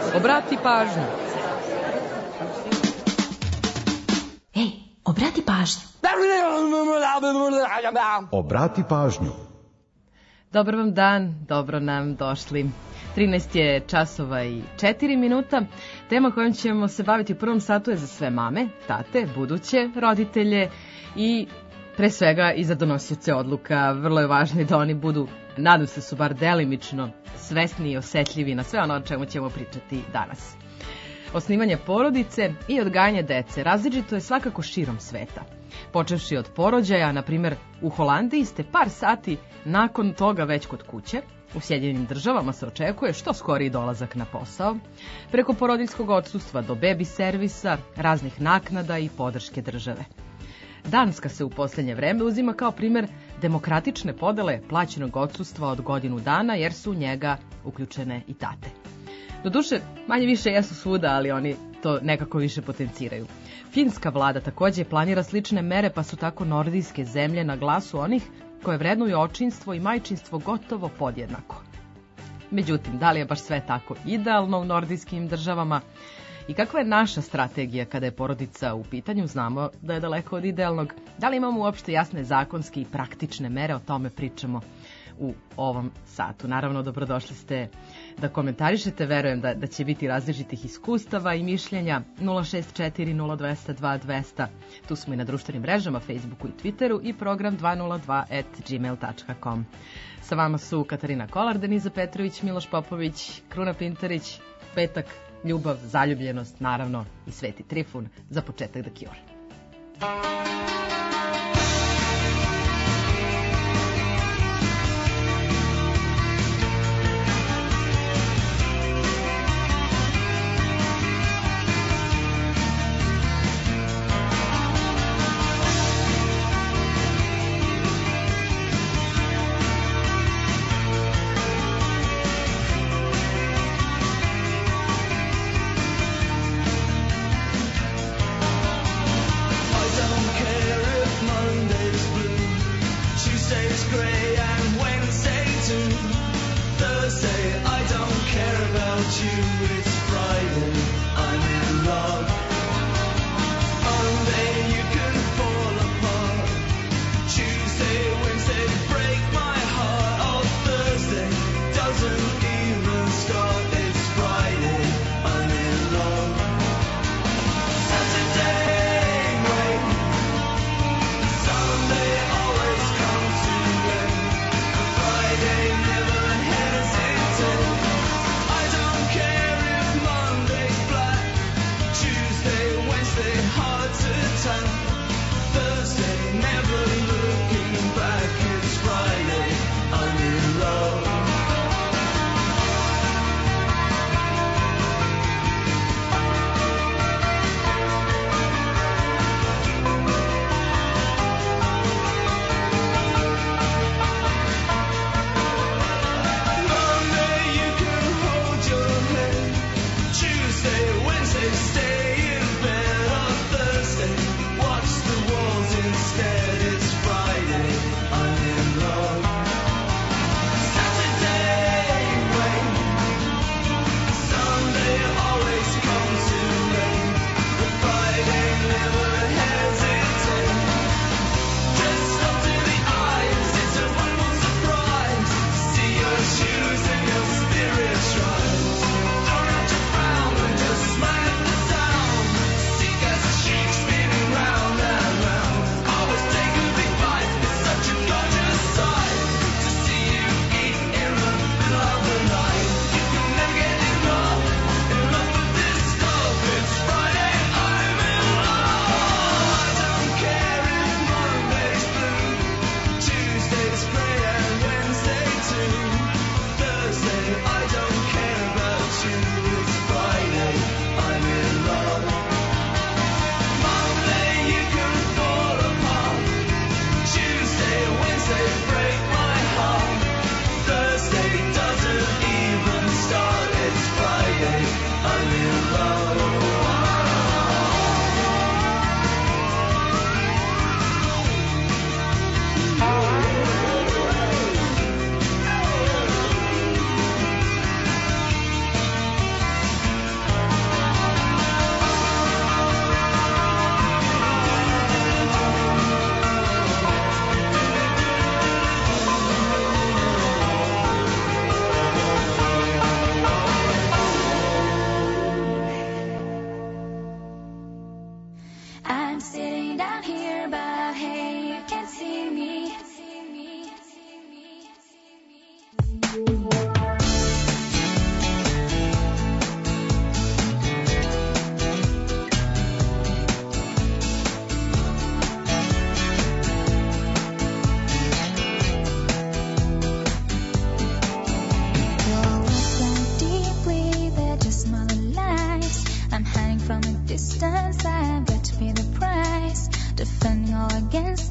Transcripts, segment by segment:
Obrati pažnju. Ej, obrati pažnju. Obrati pažnju. Dobar vam dan, dobro nam došli. 13 je časova i 4 minuta. Tema kojom ćemo se baviti u prvom satu je za sve mame, tate, buduće roditelje i pre svega i za donosioce odluka. Vrlo je važno da oni budu, nadam se su bar delimično, svesni i osetljivi na sve ono o čemu ćemo pričati danas. Osnivanje porodice i odgajanje dece različito je svakako širom sveta. Počevši od porođaja, na primjer u Holandiji ste par sati nakon toga već kod kuće. U Sjedinjenim Državama se očekuje što skoriji dolazak na posao, preko porodiljskog odsustva do bebi servisa, raznih naknada i podrške države. Danska se u posljednje vreme uzima kao primjer demokratične podele plaćenog odsustva od godinu dana jer su u njega uključene i tate. Doduše, manje više jesu svuda, ali oni to nekako više potenciraju. Finska vlada također planira slične mere, pa su tako nordijske zemlje na glasu onih koje vrednuju očinstvo i majčinstvo gotovo podjednako. Međutim, da li je baš sve tako idealno u nordijskim državama? I kakva je naša strategija kada je porodica u pitanju? Znamo da je daleko od idealnog. Da li imamo uopšte jasne zakonske i praktične mere? O tome pričamo u ovom satu. Naravno, dobrodošli ste da komentarišete. Verujem da će biti različitih iskustava i mišljenja. 064-0202-200. Tu smo i na društvenim mrežama, Facebooku i Twitteru i program 202@gmail.com. Sa vama su Katarina Kolar, Deniza Petrović, Miloš Popović, Kruna Pintarić, petak, ljubav, zaljubljenost, naravno i Sveti Trifun, za početak The Cure.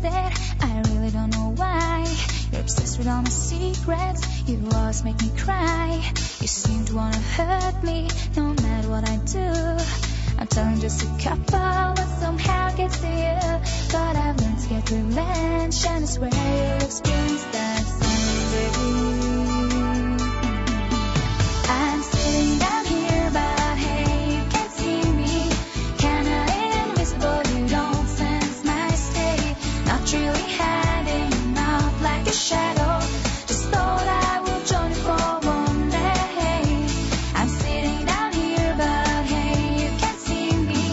there. I really don't know why. You're obsessed with all my secrets. You always make me cry. You seem to wanna hurt me, no matter what I do. I'm telling just a couple, but somehow gets to you. But I've learned to get revenge, and I swear you'll experience that someday. I'm sitting down here, but hey, you can't see me. Kinda invisible, you don't sense my state. Not really hiding out like a shadow. Just thought I would join you for one day. I'm sitting down here, but hey, you can't see me.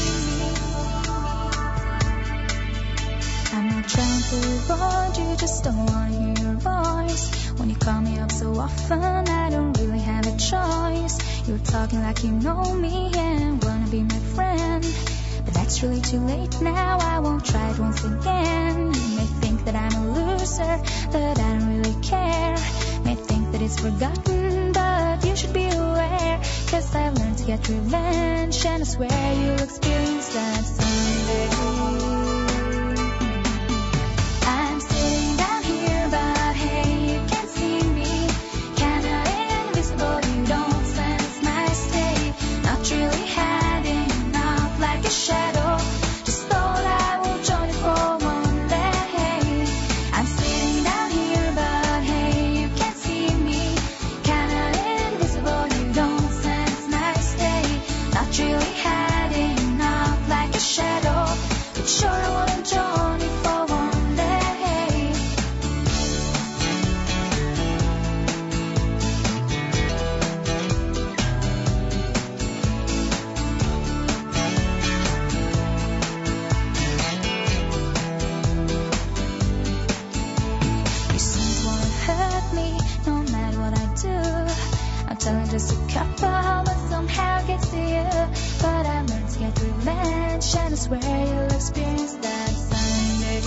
I'm not trying to avoid you, just don't wanna hear your voice. When you call me up so often, I don't really have a choice. You're talking like you know me and wanna be my friend. But that's really too late now, I won't try it once again. You may think that I'm a loser, that I don't really care. May think that it's forgotten, but you should be aware. 'Cause I've learned to get revenge, and I swear you'll experience that someday. I'm sitting down here, but hey, you can't see me. Kinda invisible, you don't sense my state. Not really hiding out like a shadow. Just thought I would join you for one day. I'm sitting down here, but hey, you can't see me. Kinda invisible, you don't sense my state. Not really hiding out like a shadow. But sure I wanna join you for one day. You seem to wanna hurt me, no matter what I do. I'm telling just a couple, but somehow gets to you. But I learned to get revenge, and I swear you'll experience that someday.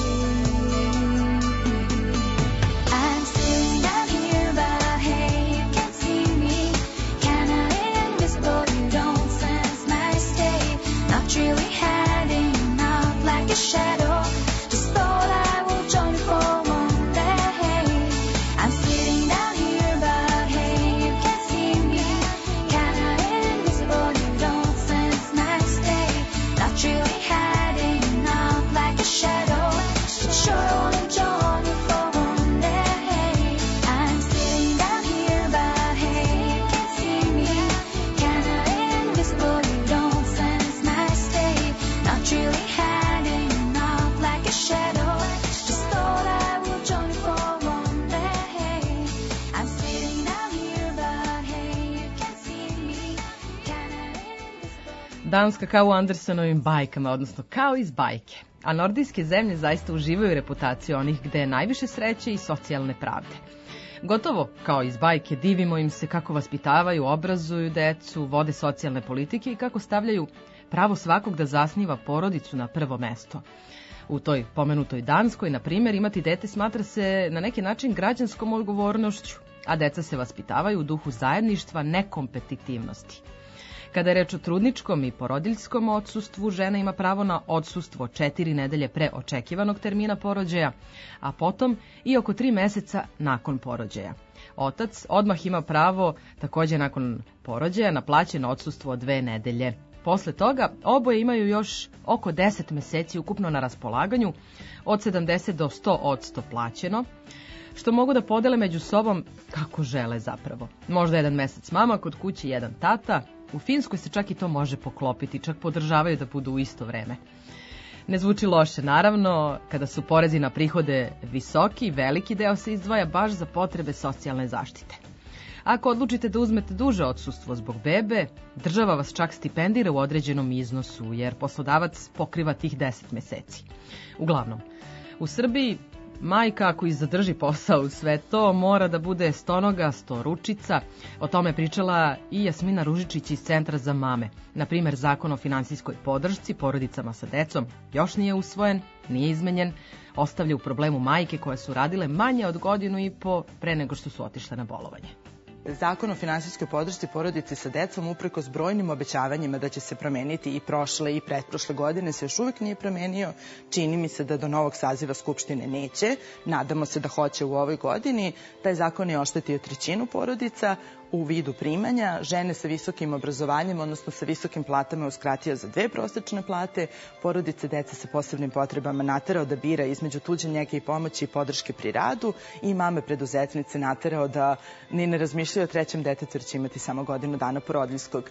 I'm sitting down here, but hey, you can't see me. Kinda invisible, you don't sense my state. Not really hiding out like a shadow. Just thought I would join you for one day. I'm sitting down here, but hey, you can't see me. Kinda invisible, you don't sense my state. Not really hiding out like a shadow. But sure I wanna join you for one day. I'm sitting down here, but hey, you can't see me. Kinda invisible, you don't sense my state. Not really hiding out like a shadow. Just thought I would join you for one day. I'm sitting down here, but hey, you can't see me. Kinda invisible. Danska kao u Andersenovim bajkama, odnosno kao iz bajke. A nordijske zemlje zaista uživaju reputaciju onih gde je najviše sreće i socijalne pravde. Gotovo kao iz bajke, divimo im se kako vaspitavaju, obrazuju decu, vode socijalne politike i kako stavljaju pravo svakog da zasniva porodicu na prvo mesto. U toj pomenutoj Danskoj, na primjer, imati dete smatra se na neki način građanskom odgovornošću, a deca se vaspitavaju u duhu zajedništva, nekompetitivnosti. Kada je reč o trudničkom i porodiljskom odsustvu, žena ima pravo na odsustvo 4 nedelje pre očekivanog termina porođaja, a potom i oko 3 meseca nakon porođaja. Otac odmah ima pravo, takođe nakon porođaja, na plaćeno odsustvo od 2 nedelje. Posle toga oboje imaju još oko 10 meseci ukupno na raspolaganju, od 70 do 100% plaćeno, što mogu da podele među sobom kako žele zapravo. Možda 1 mesec mama, kod kuće 1 tata. U Finskoj se čak i to može poklopiti, čak podržavaju da budu u isto vreme. Ne zvuči loše, naravno, kada su porezi na prihode visoki, veliki deo se izdvaja baš za potrebe socijalne zaštite. Ako odlučite da uzmete duže odsustvo zbog bebe, država vas čak stipendira u određenom iznosu, jer poslodavac pokriva tih 10 meseci. Uglavnom, u Srbiji majka ako i zadrži posao u sve to, mora da bude stonoga, storučica. O tome je pričala i Jasmina Ružičić iz Centra za mame. Na primer, Zakon o finansijskoj podršci porodicama sa decom još nije usvojen, nije izmenjen, ostavlja u problemu majke koje su radile manje od 1,5 godine pre nego što su otišle na bolovanje. Zakon o finansijskoj podršci porodici sa decom, uprkos brojnim obećavanjima da će se promeniti i prošle i pretprošle godine, se još uvek nije promenio. Čini mi se da do novog saziva Skupštine neće. Nadamo se da hoće u ovoj godini. Taj zakon je oštetio 1/3 porodica u vidu primanja. Žene sa visokim obrazovanjem, odnosno sa visokim platama, uskratio za 2 prosečne plate. Porodice dece sa posebnim potrebama naterao da bira između tuđe njege i pomoći i podrške pri radu, i mame preduzetnice naterao da ni ne razmišljaju o 3. detetu jer će imati samo godinu dana porodiljskog.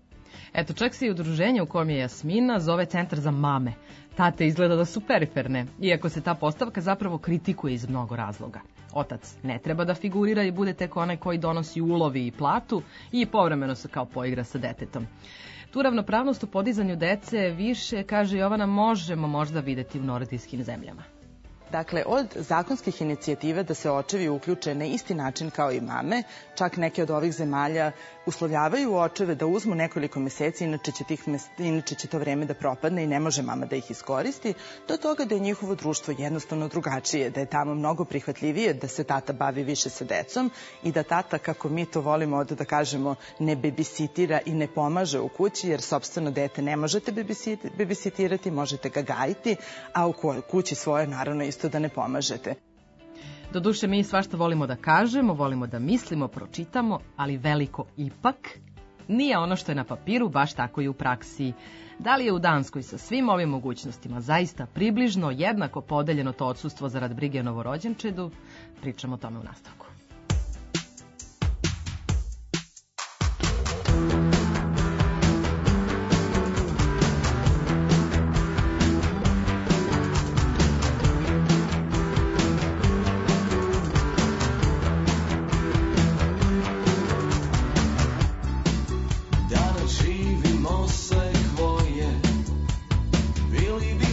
Eto, čak se i udruženje u kojem je Jasmina zove Centar za mame. Tate izgleda da su periferne, iako se ta postavka zapravo kritikuje iz mnogo razloga. Otac ne treba da figurira i bude tek onaj koji donosi ulovi i platu i povremeno se kao poigra sa detetom. Tu ravnopravnost u podizanju dece više, kaže Jovana, možemo možda videti u nordijskim zemljama. Dakle, od zakonskih inicijativa da se očevi uključe na isti način kao i mame, čak neke od ovih zemalja uslovljavaju očeve da uzmu nekoliko meseci, inače će to vreme da propadne i ne može mama da ih iskoristi, do toga da je njihovo društvo jednostavno drugačije, da je tamo mnogo prihvatljivije da se tata bavi više sa decom i da tata, kako mi to volimo ovde da kažemo, ne bebisitira i ne pomaže u kući, jer sopstveno dete ne možete bebisitirati, možete ga gajiti, a u kući svoje naravno isto da ne pomažete. Doduše, mi svašta volimo da kažemo, volimo da mislimo, pročitamo, ali veliko ipak nije ono što je na papiru, baš tako i u praksi. Da li je u Danskoj sa svim ovim mogućnostima zaista približno jednako podeljeno to odsustvo zarad brige o novorođenčedu? Pričamo o tome u nastavku.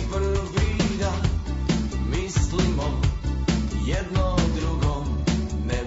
Jedno drugom ne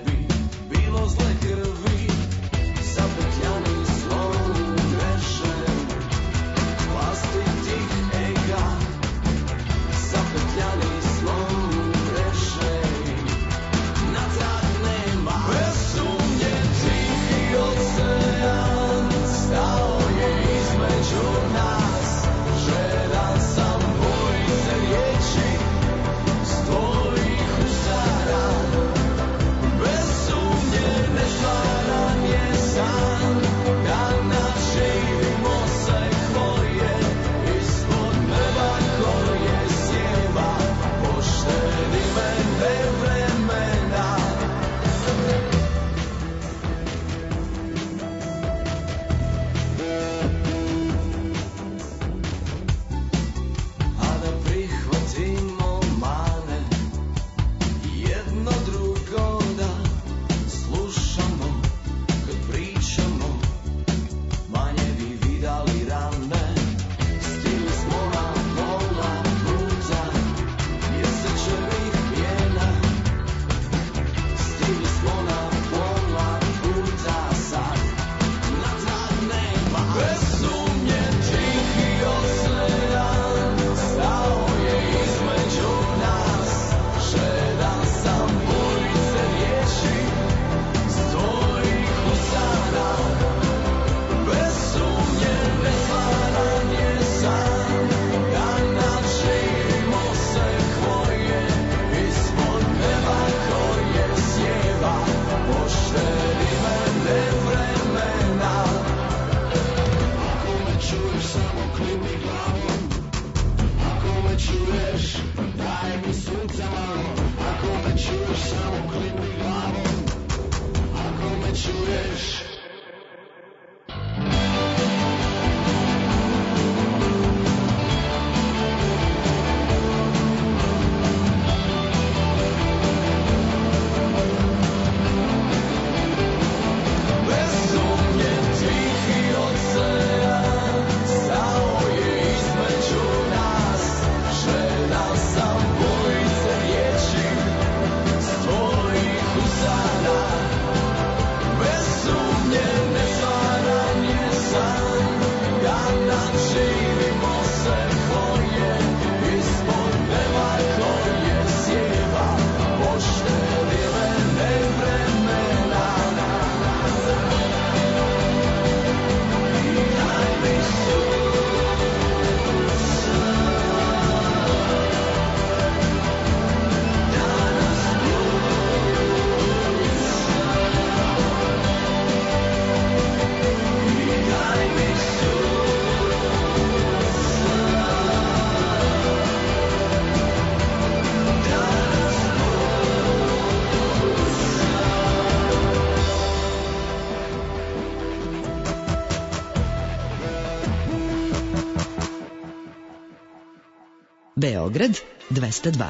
Beograd 202.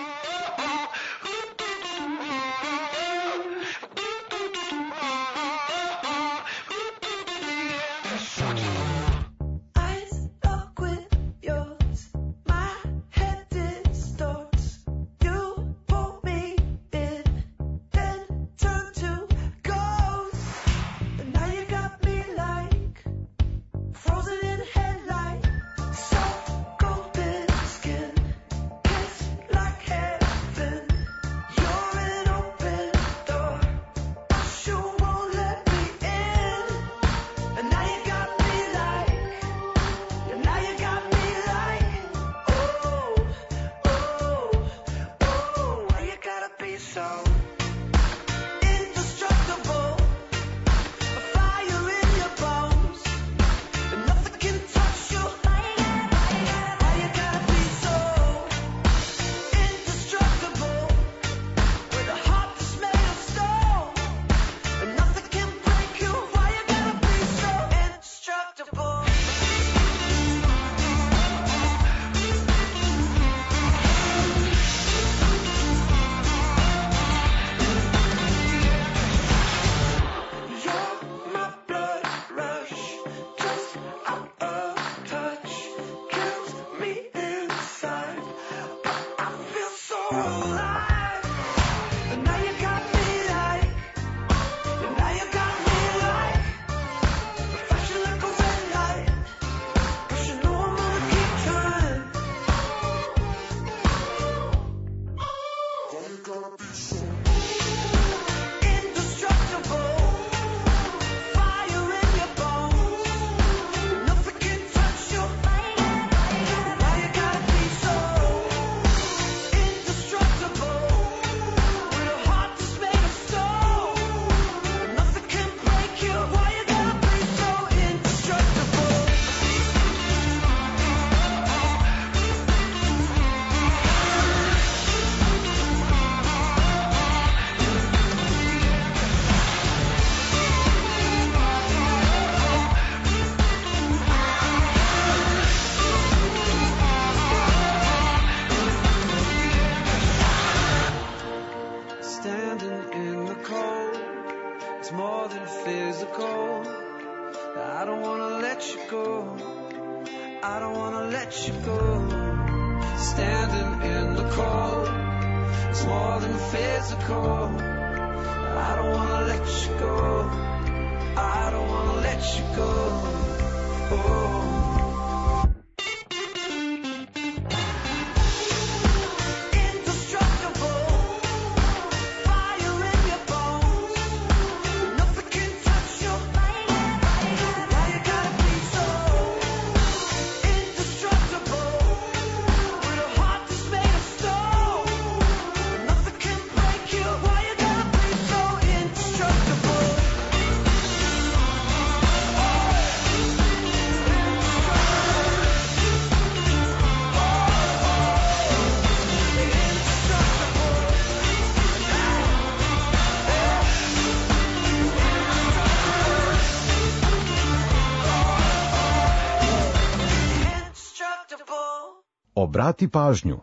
Obrati pažnju.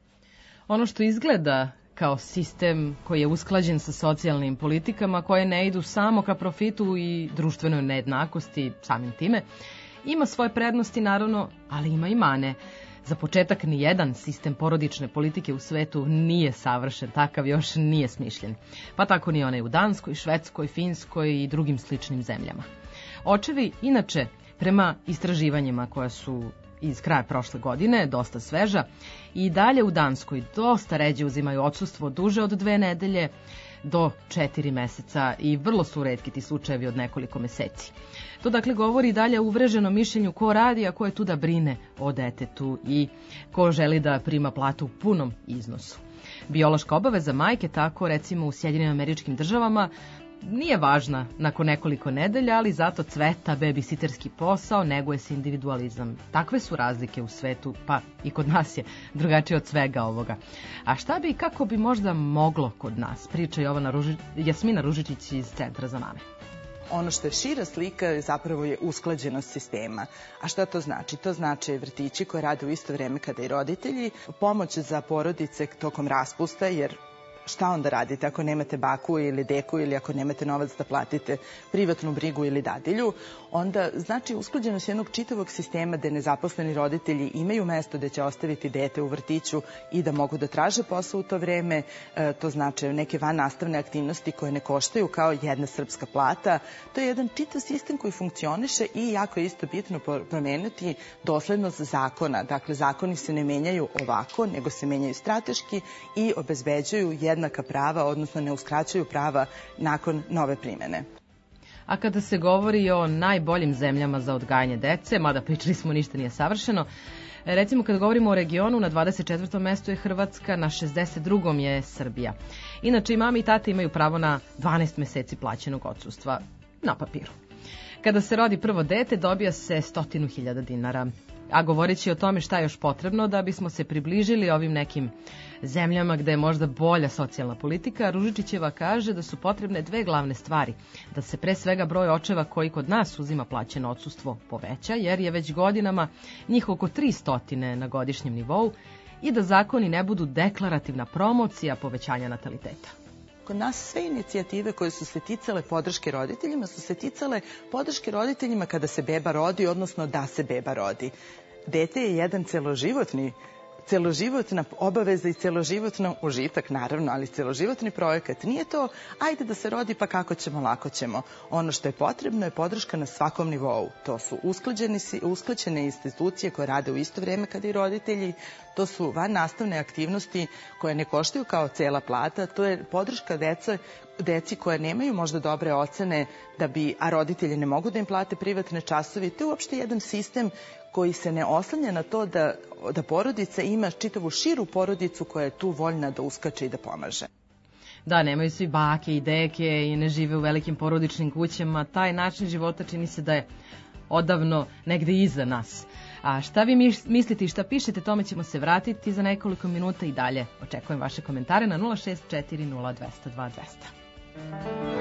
Ono što izgleda kao sistem koji je usklađen sa socijalnim politikama koje ne idu samo ka profitu i društvenoj nejednakosti samim time, ima svoje prednosti naravno, ali ima i mane. Za početak ni jedan sistem porodične politike u svetu nije savršen, takav još nije smišljen. Pa tako ni onaj u Danskoj, Švedskoj, Finskoj i drugim sličnim zemljama. Očevi, inače, prema istraživanjima koja su iz kraja prošle godine, dosta sveža, i dalje u Danskoj dosta ređe uzimaju odsustvo duže od 2 nedelje do 4 meseca i vrlo su retki ti slučajevi od nekoliko meseci. To dakle govori dalje o uvreženom mišljenju ko radi, a ko je tu da brine o detetu i ko želi da prima platu u punom iznosu. Biološka obaveza majke, tako recimo u Sjedinjenim Američkim Državama, nije važna nakon nekoliko nedelja, ali zato cveta babysitterski posao, neguje se individualizam. Takve su razlike u svetu, pa i kod nas je drugačije od svega ovoga. A šta bi i kako bi možda moglo kod nas, priča Jasmina Ružičić iz Centra za mame. Ono što je šira slika zapravo je usklađenost sistema. A šta to znači? To znači vrtići koji rade u isto vreme kada i roditelji, pomoć za porodice tokom raspusta, jer šta onda radite ako nemate baku ili deku ili ako nemate novac da platite privatnu brigu ili dadilju, onda znači usklađenost jednog čitavog sistema gde nezaposleni roditelji imaju mesto gde će ostaviti dete u vrtiću i da mogu da traže posao u to vreme. To znači neke vannastavne aktivnosti koje ne koštaju kao jedna srpska plata. To je jedan čitav sistem koji funkcioniše i jako je isto bitno promeniti doslednost zakona. Dakle, zakoni se ne menjaju ovako, nego se menjaju strateški i obezbeđuju jednaka prava, odnosno ne uskraćuju prava nakon nove primene. A kada se govori o najboljim zemljama za odgajanje dece, mada pričali smo ništa nije savršeno, recimo kada govorimo o regionu, na 24. mestu je Hrvatska, na 62. je Srbija. Inače i mama i tata imaju pravo na 12 meseci plaćenog odsustva na papiru. Kada se rodi prvo dete, dobija se 100.000 dinara. A govoreći o tome šta je još potrebno da bismo se približili ovim nekim zemljama gde je možda bolja socijalna politika, Ružičićeva kaže da su potrebne dve glavne stvari. Da se pre svega broj očeva koji kod nas uzima plaćeno odsustvo poveća, jer je već godinama njih oko 300 na godišnjem nivou, i da zakoni ne budu deklarativna promocija povećanja nataliteta. Kod nas sve inicijative koje su se ticale podrške roditeljima su se ticale podrške roditeljima kada se beba rodi, odnosno da se beba rodi. Dete je jedan celoživotna obaveza i celoživotno užitak, naravno, ali celoživotni projekat. Nije to, ajde da se rodi pa kako ćemo, lako ćemo. Ono što je potrebno je podrška na svakom nivou. To su usklađene institucije koje rade u isto vreme kada i roditelji. To su vannastavne aktivnosti koje ne koštaju kao cela plata. To je podrška deci koja nemaju možda dobre ocene, a roditelji ne mogu da im plate privatne časove. To je uopšte jedan sistem koji se ne oslanja na to da porodica ima čitavu širu porodicu koja je tu voljna da uskače i da pomaže. Da, nemaju svi bake i deke i ne žive u velikim porodičnim kućama. Taj način života čini se da je odavno negde iza nas. A šta vi mislite i šta pišete, tome ćemo se vratiti za nekoliko minuta i dalje. Očekujem vaše komentare na 064 0202 200.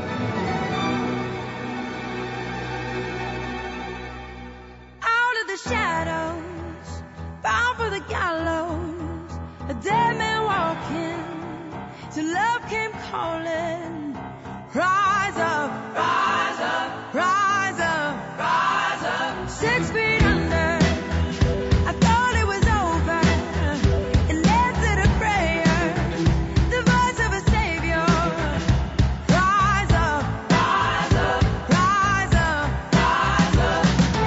The shadows, bound for the gallows, a dead man walking, till love came calling. Rise up, rise up, rise up, rise up. 6 feet under, I thought it was over, and answered a prayer, the voice of a savior. Rise up, rise up, rise up, rise up.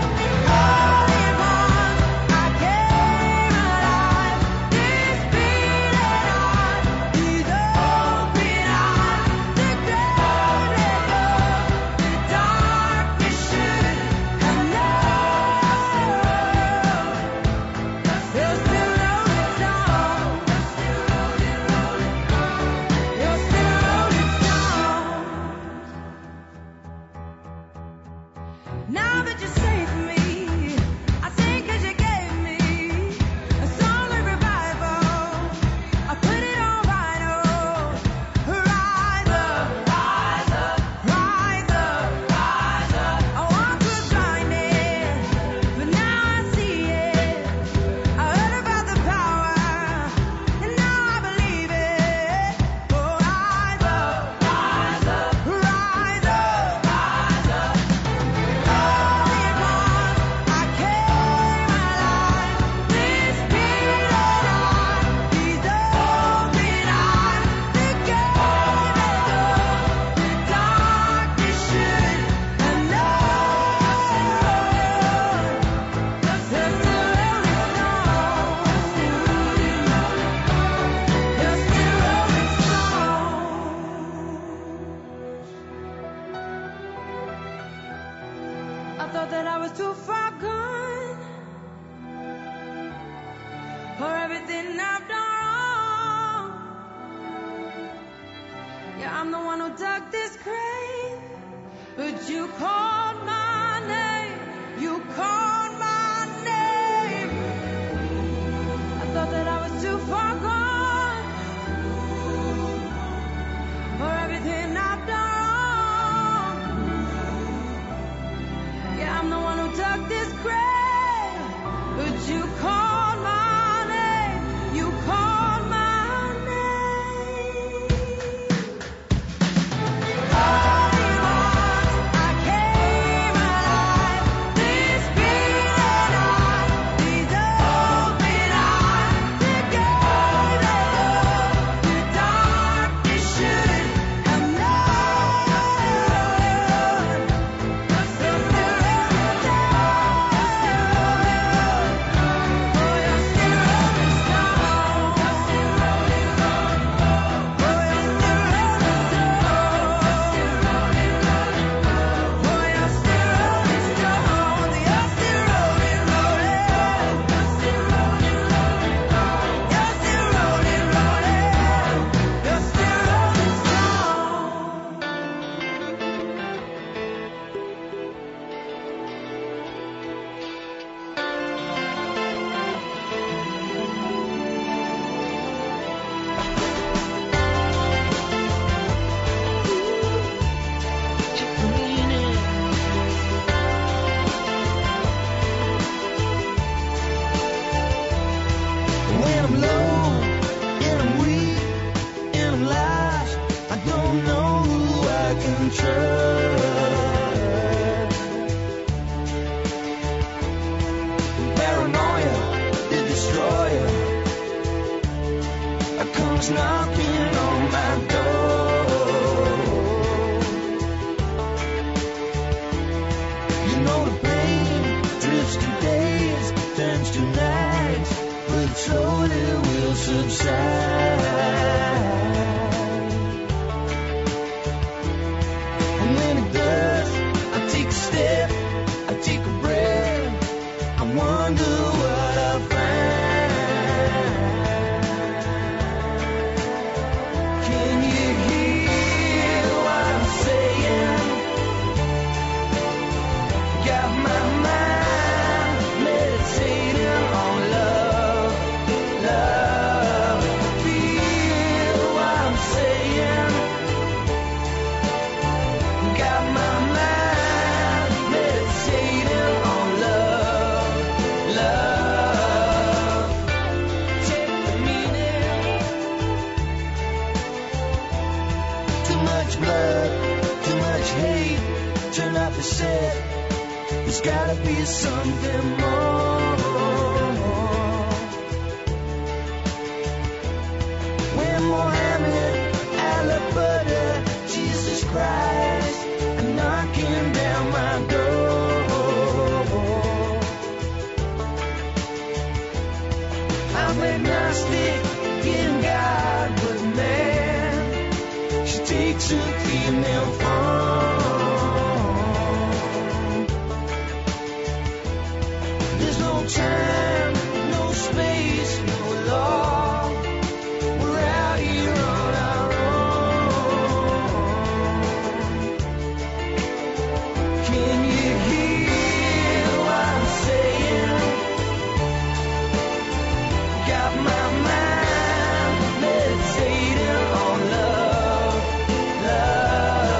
Now that you saved me, I sing 'cause you gave me a song of revival. I put it on vinyl. Rise up, rise up, rise up, rise up. I once was blinded, but now I see it. I heard about the power, and now I believe it. Oh, rise up, rise up, rise up, rise up. I thought that I was too far gone for everything I've done wrong. Yeah, I'm the one who dug this grave, but you called my name. You called my name. I thought that I was too far gone for everything I've done wrong. you called my name, you called my name. All at once I came alive. This feeling these open eyes together. The darkness shouldn't have known. You're still rolling When I'm low and I'm weak and I'm lost, I don't know who I can trust. Paranoia, the destroyer, comes knocking on my door. You know the pain drifts to days, turns to nights, but slowly will subside. And when it does, I take a step, I take a breath, I wonder what I'll find. Can you hear what I'm saying? Got my mind meditating on love, love. Feel what I'm saying? Got my mind meditating on love, love. Take the meaning. Too much blood, too much hate. Turn off the set. There's gotta be something more. When Mohammed, Allah, Buddha, Jesus Christ are knocking down my door. I'm agnostic in God, but man, she takes a female form. There's no time, no space, no law. We're out here on our own. Can you hear what I'm saying? Got my mind meditating on love, love.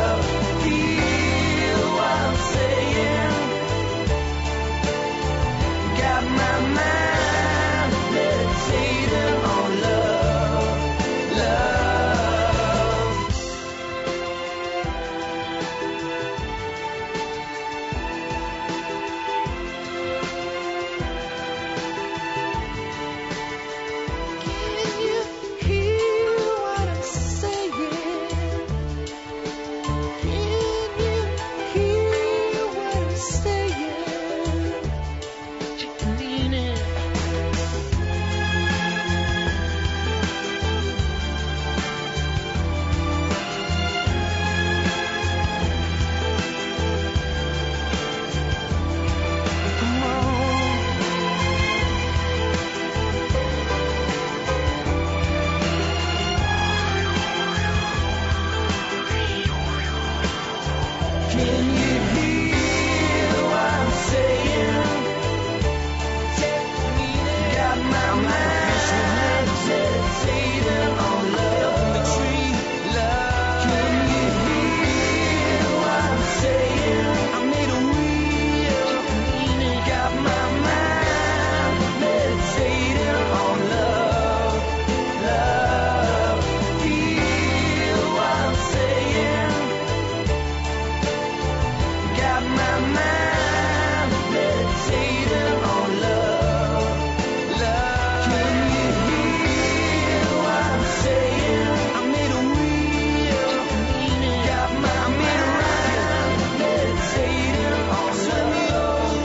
mind meditating on love, love. Can you hear what I'm saying? I made a wheel, got my mind meditating on love,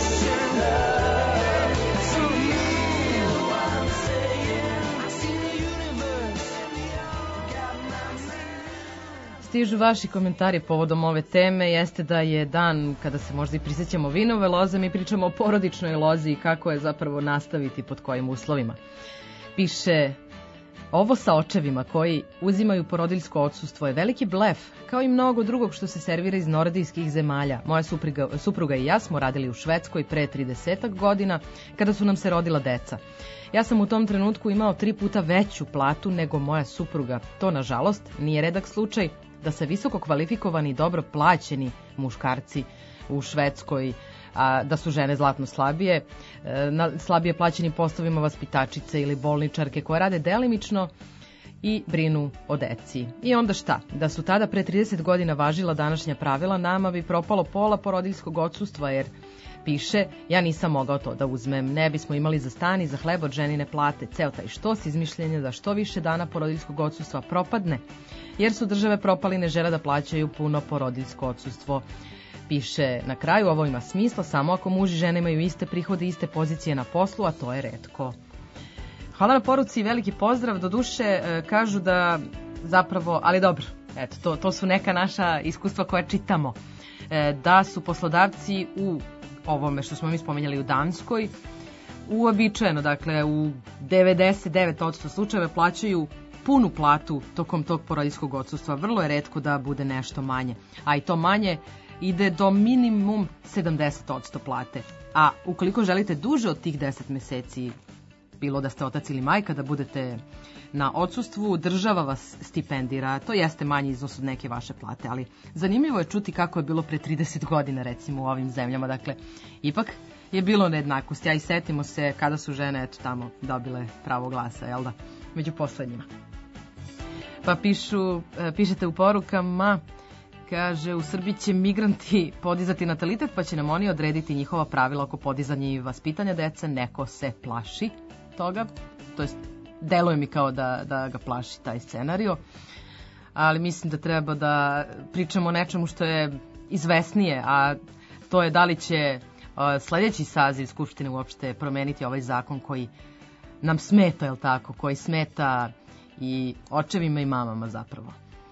love. So you hear what I'm saying? I see the universe, got my mind. Stižu vaši komentari povodom ove teme, jeste da je dan kada se možda i prisjećamo vinove loze, mi pričamo o porodičnoj lozi i kako je zapravo nastaviti pod kojim uslovima. Piše, ovo sa očevima koji uzimaju porodiljsko odsustvo je veliki blef, kao i mnogo drugog što se servira iz nordijskih zemalja. Moja supruga i ja smo radili u Švedskoj pre 30 godina kada su nam se rodila deca. Ja sam u tom trenutku imao 3 puta veću platu nego moja supruga. To, nažalost, nije redak slučaj da se visoko kvalifikovani i dobro plaćeni muškarci u Švedskoj, a da su žene zlatno slabije, na slabije plaćenim poslovima vaspitačice ili bolničarke koje rade delimično i brinu o deci. I onda šta? Da su tada pre 30 godina važila današnja pravila, nama bi propalo pola porodiljskog odsustva, jer piše, ja nisam mogao to da uzmem, ne bismo imali za stan i za hleb od ženine plate. Ceo taj štos izmišljenja da što više dana porodiljskog odsustva propadne, jer su države propali ne žele da plaćaju puno porodiljsko odsustvo. Piše na kraju, ovo ima smisla samo ako muž i žena imaju iste prihode i iste pozicije na poslu, a to je retko. Hvala na poruci i veliki pozdrav. Doduše, kažu da zapravo, ali dobro, eto, to su neka naša iskustva koja čitamo, da su poslodavci u ovome što smo mi spomenjali u Danskoj, uobičajeno, dakle u 99% slučajeva plaćaju punu platu tokom tog porodiljskog odsustva. Vrlo je retko da bude nešto manje, a i to manje ide do minimum 70% plate. A ukoliko želite duže od tih 10 meseci, bilo da ste otac ili majka, da budete na odsustvu, država vas stipendira. To jeste manji iznos od neke vaše plate, ali zanimljivo je čuti kako je bilo pre 30 godina, recimo, u ovim zemljama. Dakle, ipak je bilo nejednakosti, a i setimo se kada su žene, eto, tamo dobile pravo glasa, jel da, među poslednjima. Pa pišete u porukama, kaže, u Srbiji će migranti podizati natalitet, pa će nam oni odrediti njihova pravila oko podizanja i vaspitanja dece. Neko se plaši toga, to jest deluje mi kao da ga plaši taj scenario, ali mislim da treba da pričamo o nečemu što je izvesnije, a to je da li će sledeći saziv Skupštine uopšte promeniti ovaj zakon koji nam smeta, jel tako, koji smeta i očevima i mamama zapravo.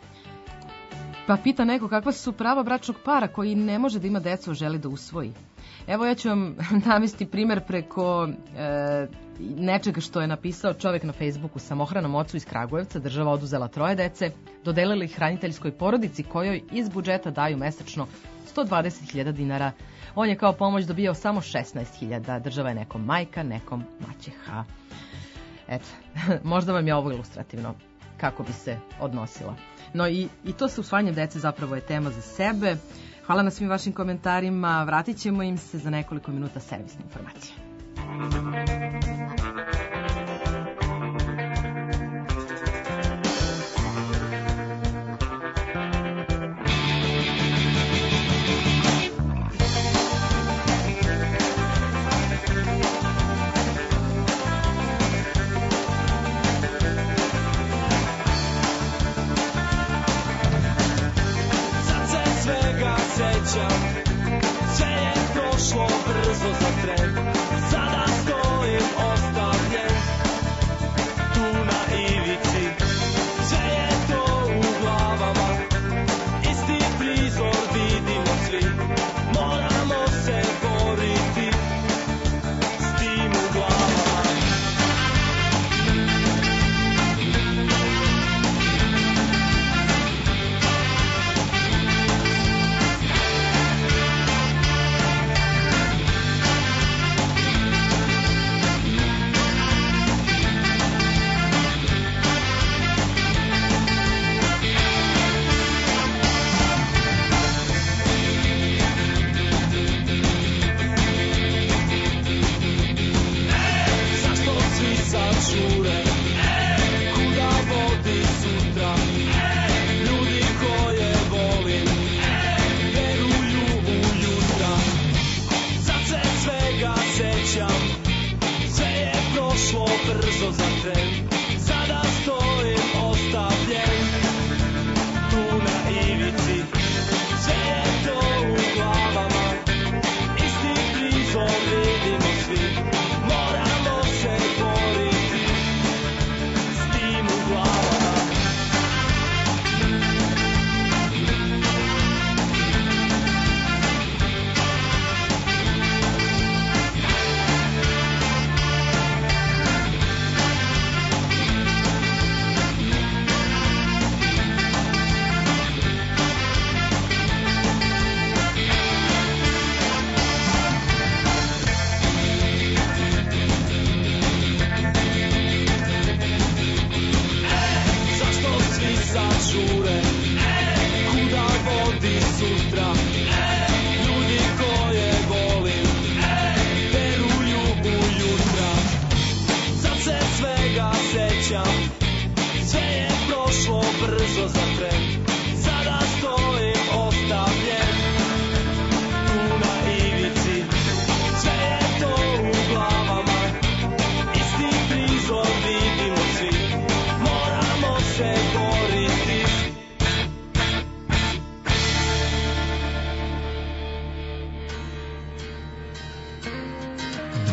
Pa pita neko kakva su prava bračnog para koji ne može da ima decu, želi da usvoji. Evo, ja ću vam navesti primer preko nečega što je napisao čovek na Facebooku. Samohranom ocu iz Kragujevca država oduzela 3 dece, dodelili hraniteljskoj porodici kojoj iz budžeta daju mesečno 120.000 dinara. On je kao pomoć dobijao samo 16.000. Država je nekom majka, nekom maćeha. Eto, možda vam je ovo ilustrativno kako bi se odnosila. No i to sa usvajanjem dece zapravo je tema za sebe. Hvala na svim vašim komentarima. Vratit ćemo im se za nekoliko minuta servisne informacije. Sve je prošlo brzo za tren. Sada stojim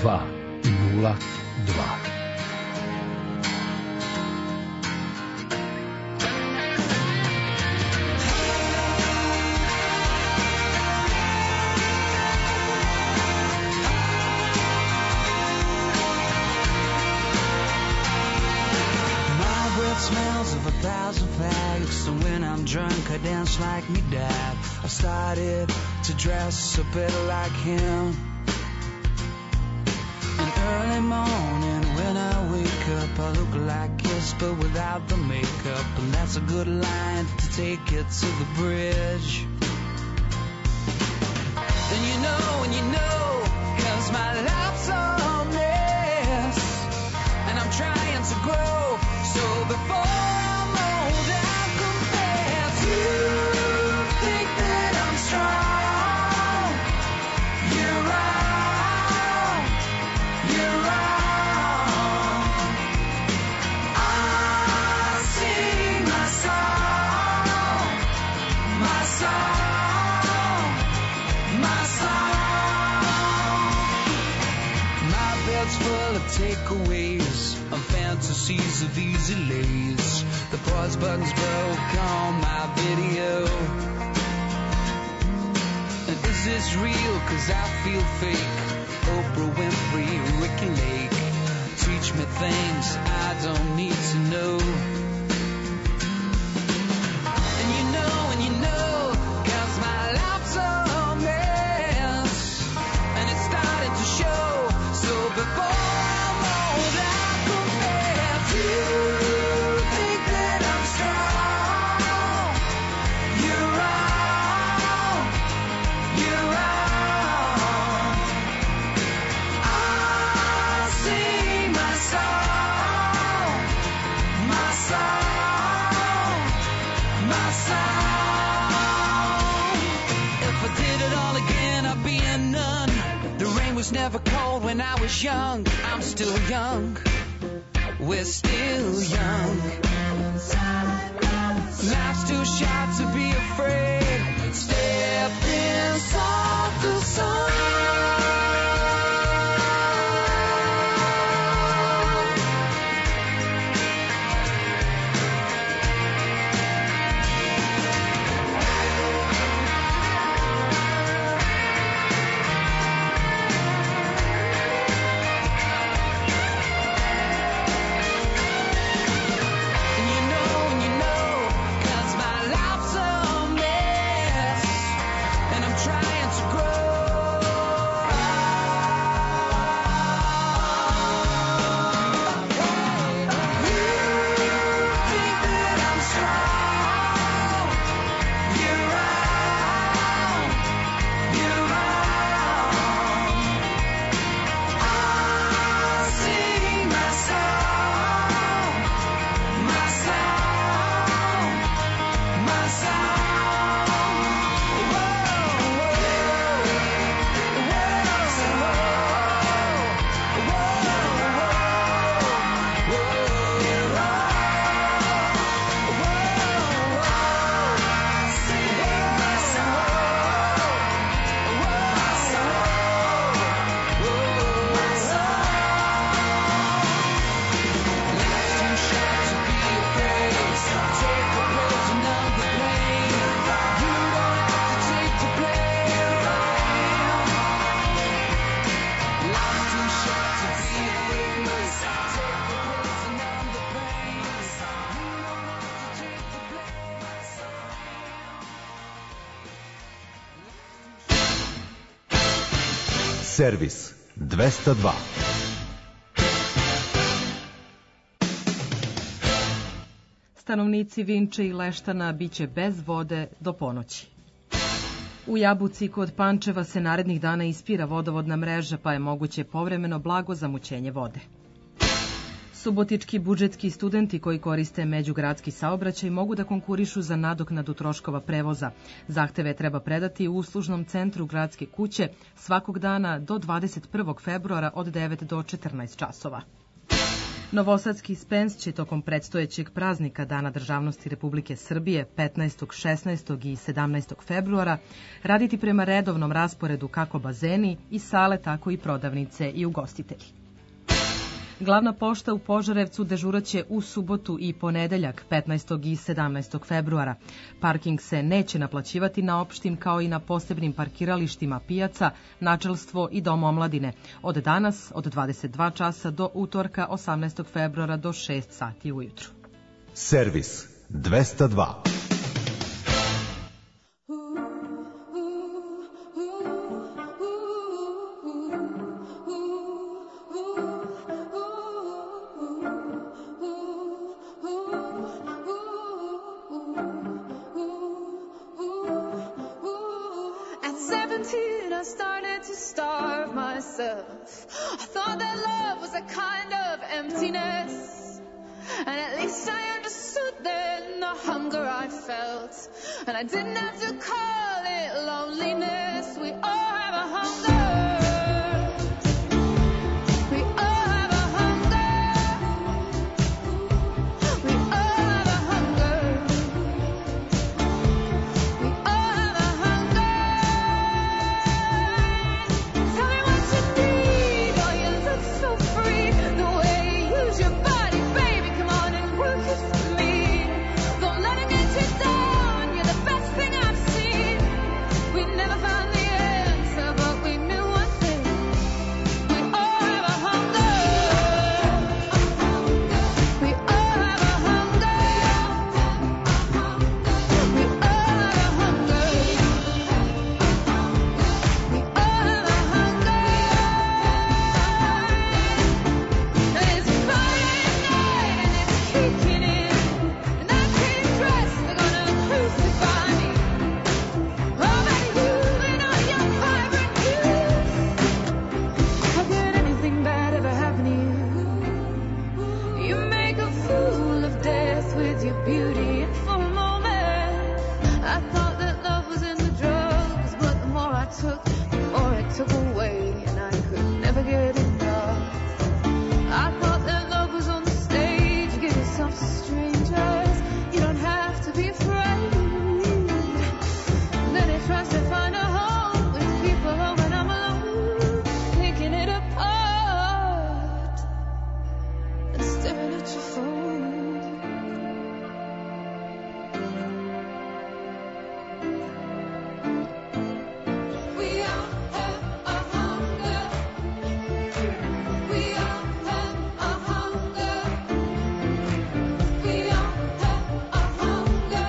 Smells of 1,000 fags, and when I'm drunk I dance like me dad. I started to dress a bit like him. And early morning when I wake up I look like kiss but without the makeup, and that's a good line to take it to the bridge. And you know, 'cause my life's a mess, and I'm trying to grow, so before I'm old I'll confess. You think that I'm strong, you're wrong, you're wrong. I sing my song, my song, my song. My bed's full of takeaways, of fantasies of easy lays. The pause button's broke on my video. And is this real? 'Cause I feel fake. Oprah Winfrey, Ricky Lake, teach me things I don't need to know. And you know, 'cause my life's a mess, and it's starting to show, so before I'm old I'll confess. You think that I'm strong, you're wrong, you're wrong. I sing my song, my song, my song. If I did it all again I'd be a nun. The rain was never cold when I was young. I'm still young, we're still young. Life's too short to be afraid. Step inside the sun. And you know, 'cause my life's a mess, and I'm trying to grow. You think that I'm strong, you're wrong, you're wrong. I sing my song, my song, my song. Servis 202. Stanovnici Vinče i Leštana biće bez vode do ponoći. U Jabuci kod Pančeva se narednih dana ispira vodovodna mreža, pa je moguće povremeno blago zamućenje vode. Subotički budžetski studenti koji koriste međugradski saobraćaj mogu da konkurišu za nadoknadu troškova prevoza. Zahteve treba predati u uslužnom centru gradske kuće svakog dana do 21. februara od 9 do 14 časova. Novosadski Spens će tokom predstojećeg praznika Dana državnosti Republike Srbije 15., 16. i 17. februara raditi prema redovnom rasporedu kako bazeni i sale, tako i prodavnice i ugostitelji. Glavna pošta u Požarevcu dežuraće u subotu i ponedeljak 15. i 17. februara. Parking se neće naplaćivati na opštim kao i na posebnim parkiralištima pijaca, načelstvo i dom omladine. Od danas od 22 časa do utorka 18. februara do 6 sati ujutru. Servis 202. At 17, I started to starve myself. I thought that love was a kind of emptiness. And at least I understood then the hunger I felt. And I didn't have to call it loneliness. We all have a hunger. We all have a hunger. We all have a hunger. We all have a hunger. Tell me what you need. Oh, you look so free. The way you use your body, baby. Come on and work it for me. Don't let it get you down. You're the best thing I've seen. We never found the answer, but we knew one thing. We all have a hunger. We all have a hunger. We all have a hunger. We all have a hunger. And it's Friday night and it's kicking in. And I can't dress, they're gonna crucify me. Oh, but you and all your vibrant youth. How could anything bad ever happen to you? You make a fool of death with your beauty, and for a moment I thought that love was in the drugs, but the more I took, the more it took away, and I could never get enough. I thought that love was on the stage. You give yourself to strangers. You don't have to be afraid. Then it tries to find a home with people when I'm alone, picking it apart and staring at your phone. We all have a hunger. We all have a hunger. We all have a hunger.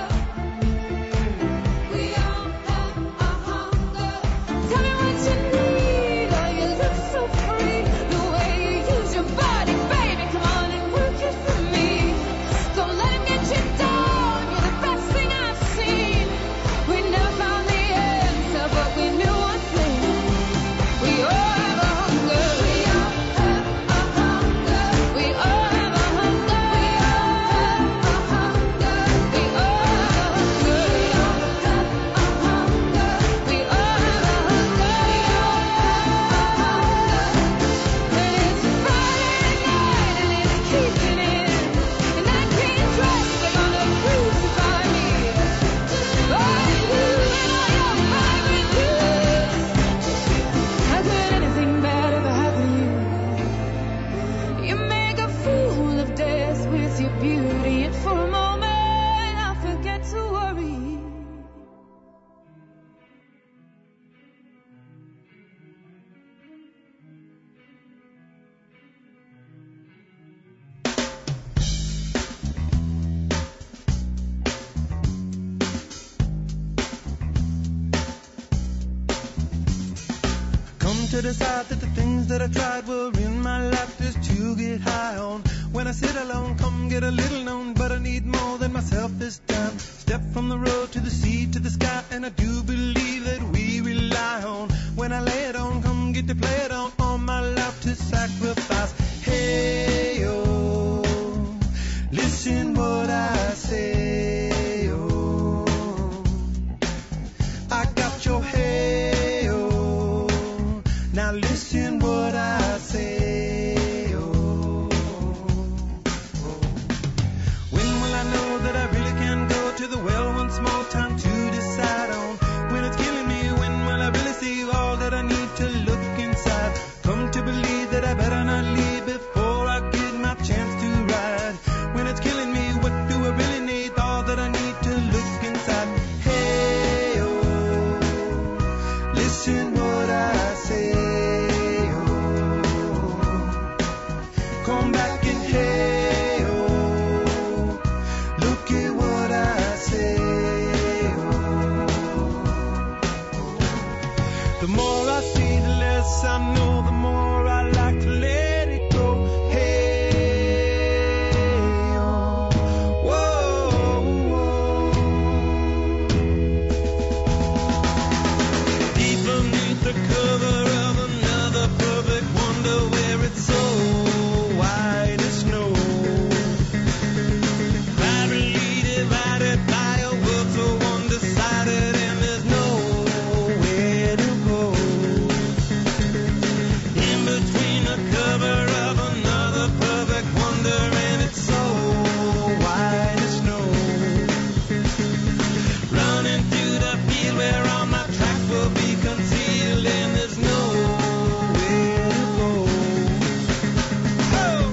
We all have a hunger. Tell me what you need. Oh, you look so free. The way you use your body, baby. Come on and work it for me. Don't let it get you down. You're the best thing I've seen. We never found the answer, but we knew one thing. We all have a hunger. We all have a hunger. We all have a hunger. We all have a hunger. We all have a hunger. We all have a hunger. And it's Friday night and it's kicking in. And I can't dress, they're gonna crucify me. Oh, you and all your vibrant youth. How could anything bad ever happen to you? You make a fool of death with your beauty, and for a moment I forget to worry. Come to decide that the things that I tried were in my life just to get high on. When I sit alone, come get a little known, but I need more than myself this time. Step from the road to the sea to the sky, and I do believe that we rely on. When I lay it on, come get to play it on, all my life to sacrifice. Hey, oh, listen what I say, oh, I got your hey, oh, now listen what I say, oh. what I say. Oh, come back and hey, oh, look at what I say. Oh, the more I see, the less I know, the more I like to let it go. Hey, oh, whoa, whoa. Deep beneath the cover of another perfect wonder where it's so white as snow. Privately divided by a world so undecided, and there's nowhere to go. In between the cover of another perfect wonder, and it's so white as snow. Running through the field where all my tracks will be concealed, and there's nowhere to go. Oh!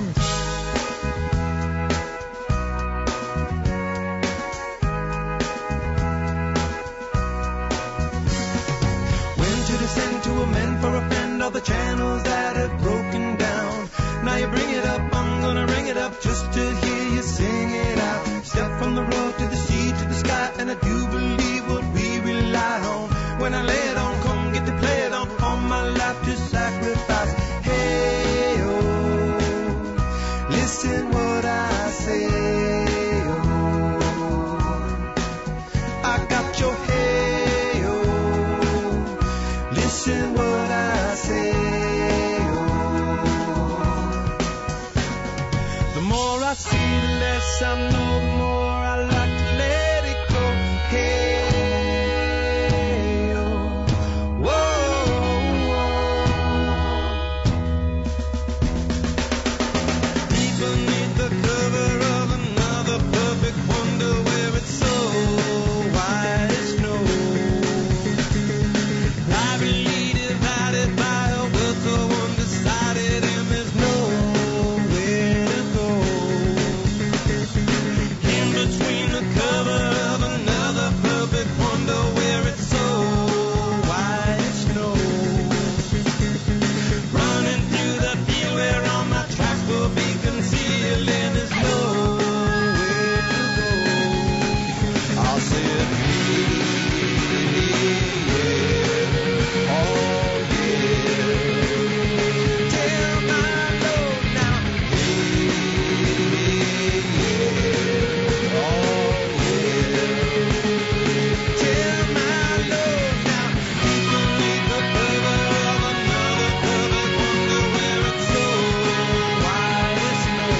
When to descend to amend for a friend all the channels that have broken down. Now you bring it up, I'm gonna ring it up just to hear you sing it out. Step from the road to the sea to the sky, and I do believe what we rely on. When I lay it on, come get to play it on. All my life to sacrifice. Hey, oh, listen what I say. Oh, I got your hey, oh, listen what I say. Oh, the more I see, the less I know, the more I like to let it go. Hey, oh, whoa, whoa. Deep beneath the cover of another perfect wonder where it's so white as snow. Privately divided by a world so undecided, and there's nowhere to go. In between the cover of another perfect wonder where it's so white as snow. Running through the field where all my tracks will be concealed, and there's nowhere to go. I'll say it, yeah, oh yeah. Tell my Lord now, yeah, oh yeah. Tell my Lord now, deep beneath the cover of another perfect wonder where it's so white as snow.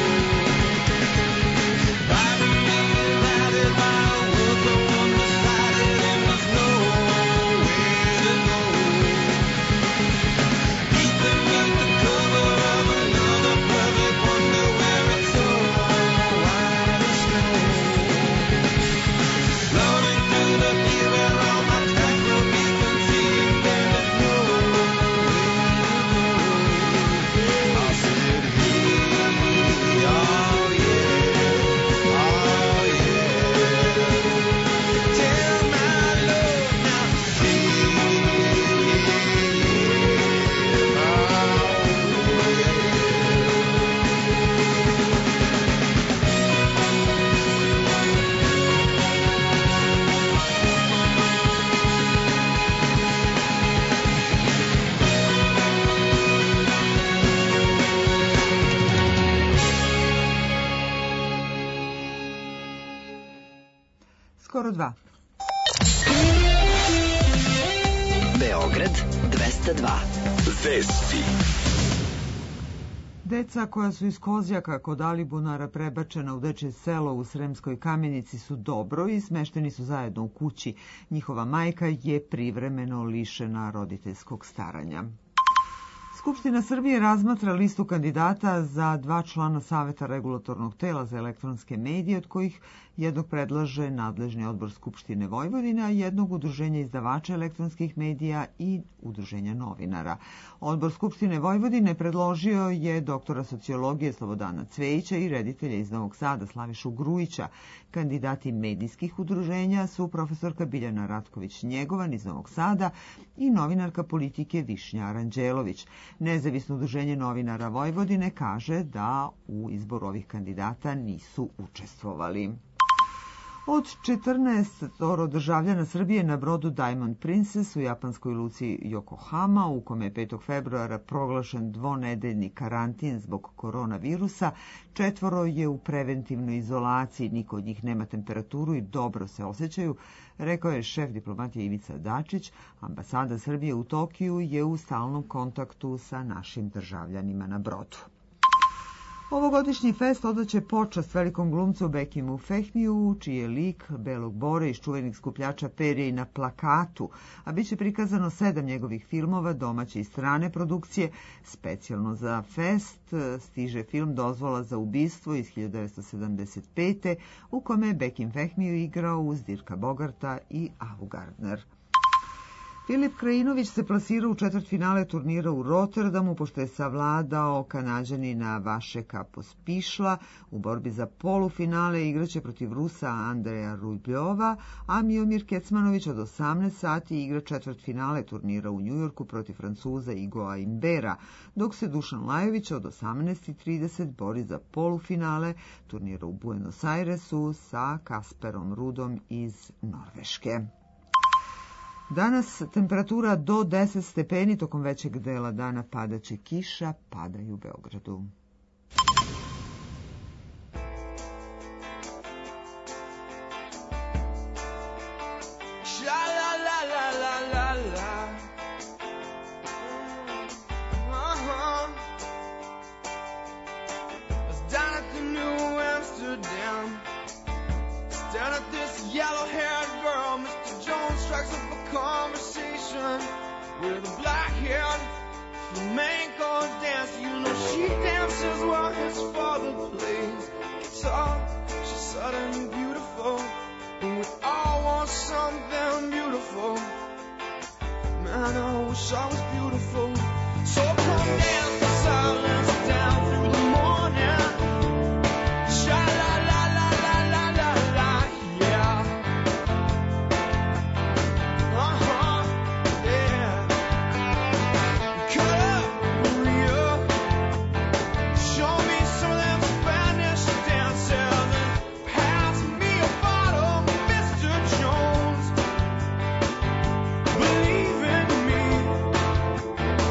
Privately divided by a world so undecided, and there's nowhere to go. Deep beneath the cover of another perfect wonder where it's so white as snow. Running through the field where all my tracks will be concealed, and there's nowhere to go. I'll say it, hey, oh yeah, oh yeah. Tell my Lord now, hey, Skoro 2. Beograd 202. Vesti. Deca koja su iz Kozjaka kod Alibunara prebačena u dečje selo u Sremskoj Kamenici su dobro i smešteni su zajedno u kući. Njihova majka je privremeno lišena roditeljskog staranja. Skupština Srbije razmatra listu kandidata za 2 člana Saveta regulatornog tela za elektronske medije, od kojih jednog predlaže nadležni odbor Skupštine Vojvodine, a jednog udruženja izdavača elektronskih medija i udruženja novinara. Odbor Skupštine Vojvodine predložio je doktora sociologije Slobodana Cvejića i reditelja iz Novog Sada Slavišu Grujića. Kandidati medijskih udruženja su profesorka Biljana Ratković-Njegovan iz Novog Sada i novinarka politike Višnja Aranđelović. Nezavisno udruženje novinara Vojvodine kaže da u izboru ovih kandidata nisu učestvovali. Od 14 državljana Srbije na brodu Diamond Princess u japanskoj luci Yokohama, u kome je 5. februara proglašen dvonedeljni karantin zbog koronavirusa, 4 je u preventivnoj izolaciji, niko od njih nema temperaturu i dobro se osjećaju, rekao je šef diplomatije Ivica Dačić. Ambasada Srbije u Tokiju je u stalnom kontaktu sa našim državljanima na brodu. Ovogodišnji fest odaće počast velikom glumcu Bekimu Fehmiju, čiji je lik Belog Bore iz čuvenih skupljača perje i na plakatu, a bit će prikazano 7 njegovih filmova, domaće i strane produkcije. Specijalno za fest stiže film Dozvola za ubistvo iz 1975. u kome je Bekim Fehmiju igrao uz Dirka Bogarta i Avu Gardner. Filip Krajinović se plasirao u četvrtfinale turnira u Rotterdamu, pošto je savladao Kanađanina Vašeka Pospišla. U borbi za polufinale igraće protiv Rusa Andreja Rubljova, a Miomir Kecmanović od 18 sati igra četvrtfinale turnira u Njujorku protiv Francuza Igoa Imbera, dok se Dušan Lajović od 18:30 bori za polufinale turnira u Buenos Airesu sa Kasperom Rudom iz Norveške. Danas temperatura do 10 stepeni, tokom većeg dela dana padaće kiša, padaju u Beogradu. Down at the New Amsterdam, staring at this yellow-haired girl. Mr. Jones strikes up a conversation with a black-haired flamenco dancer. You know she dances while his father plays guitar. She's sudden and beautiful, and we all want something beautiful. Man, I wish I was beautiful. So come dance the silence down through the morning. Sha-la-la-la-la-la-la-la, yeah. Yeah. Cut up, Maria. Show me some of them Spanish dances and pass me a bottle, Mr. Jones. Believe in me.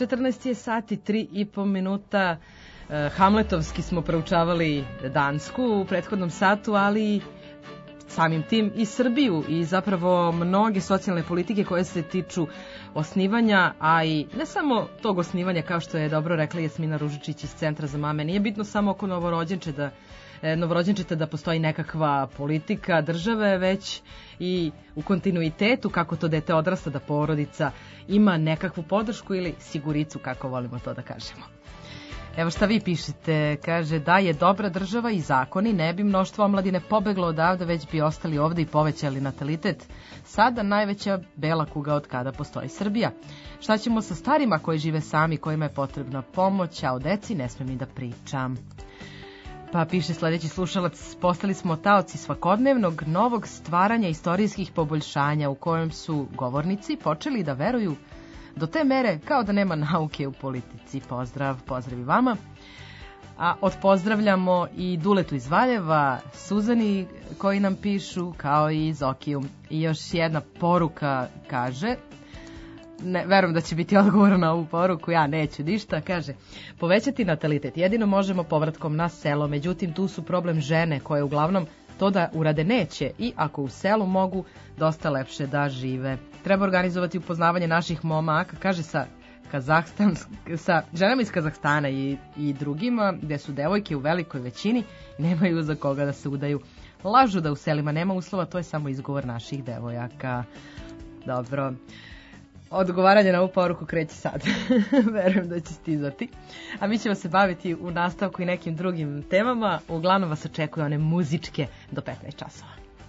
14 je sati 3,5 minuta. Hamletovski smo proučavali Dansku u prethodnom satu, ali samim tim i Srbiju i zapravo mnoge socijalne politike koje se tiču osnivanja, a i ne samo tog osnivanja, kao što je dobro rekla Jasmina Ružičić iz Centra za mame. Nije bitno samo oko novorođenčeta da postoji nekakva politika države, već i u kontinuitetu kako to dete odrasta, da porodica ima nekakvu podršku ili siguricu, kako volimo to da kažemo. Evo šta vi pišete, kaže da je dobra država i zakoni, ne bi mnoštvo omladine pobeglo odavde, već bi ostali ovde i povećali natalitet. Sada najveća bela kuga od kada postoji Srbija. Šta ćemo sa starima koji žive sami, kojima je potrebna pomoć, a o deci ne smem ni da pričam. Pa piše sledeći slušalac, postali smo taoci svakodnevnog novog stvaranja istorijskih poboljšanja u kojem su govornici počeli da veruju do te mere kao da nema nauke u politici. Pozdrav i vama. A odpozdravljamo i Duletu iz Valjeva, Suzani koji nam pišu, kao i Zokiju. I još jedna poruka kaže, ne, verujem da će biti odgovor na ovu poruku, ja neću ništa, kaže, povećati natalitet jedino možemo povratkom na selo, međutim tu su problem žene koje uglavnom to da urade neće i ako u selu mogu, dosta lepše da žive. Treba organizovati upoznavanje naših momaka, kaže sa ženama iz Kazahstana i drugima, gde su devojke u velikoj većini i nemaju za koga da se udaju. Lažu da u selima nema uslova, to je samo izgovor naših devojaka. Dobro. Odgovaranje na ovu poruku kreće sad. Verujem da će stizati. A mi ćemo se baviti u nastavku i nekim drugim temama. Uglavnom vas očekuju one muzičke do 15 časova.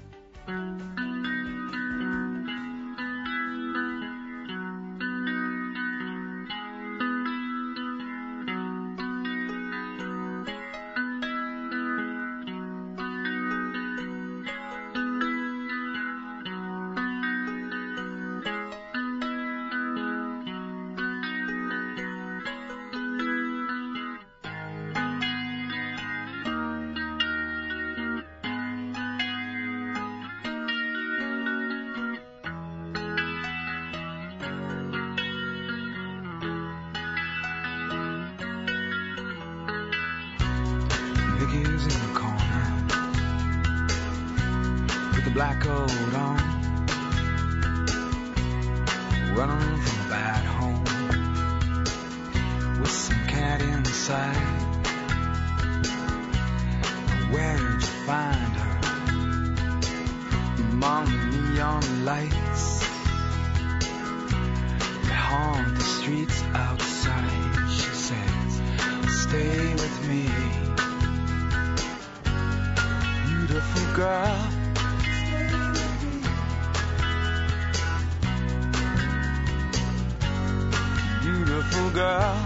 Vicky's in the corner with the black coat on, running from a bad home with some cat inside. Where'd you find her? Among the neon lights that haunt the streets outside. She says, stay with me, beautiful girl. Beautiful girl.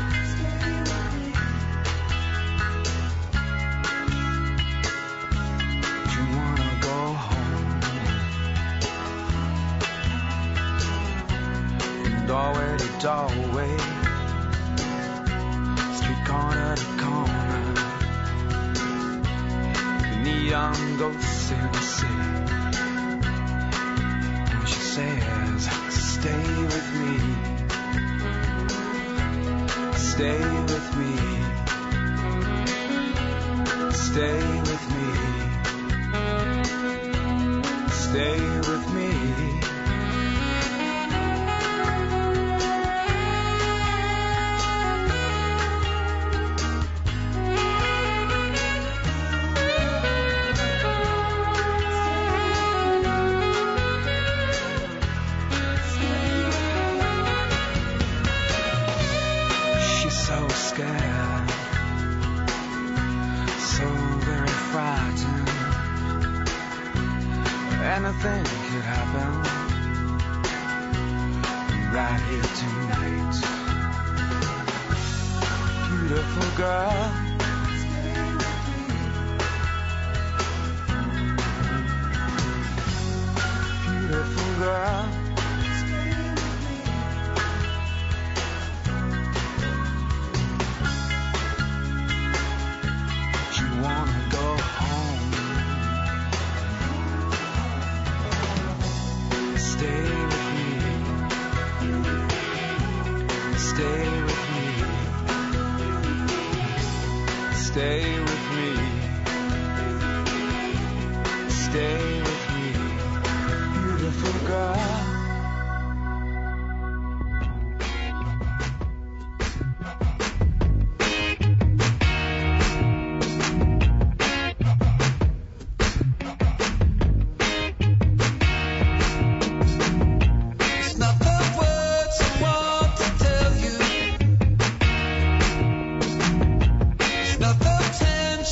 You wanna go home, from doorway to doorway, street corner to corner, the neon ghosts in the city. And she says, stay with me, stay with me, stay with me, stay with me. Anything could happen right here tonight. Beautiful girl. Beautiful girl. You wanna go home, stay with me, Stay with me. Stay with me. Stay with me, beautiful girl. Not the tension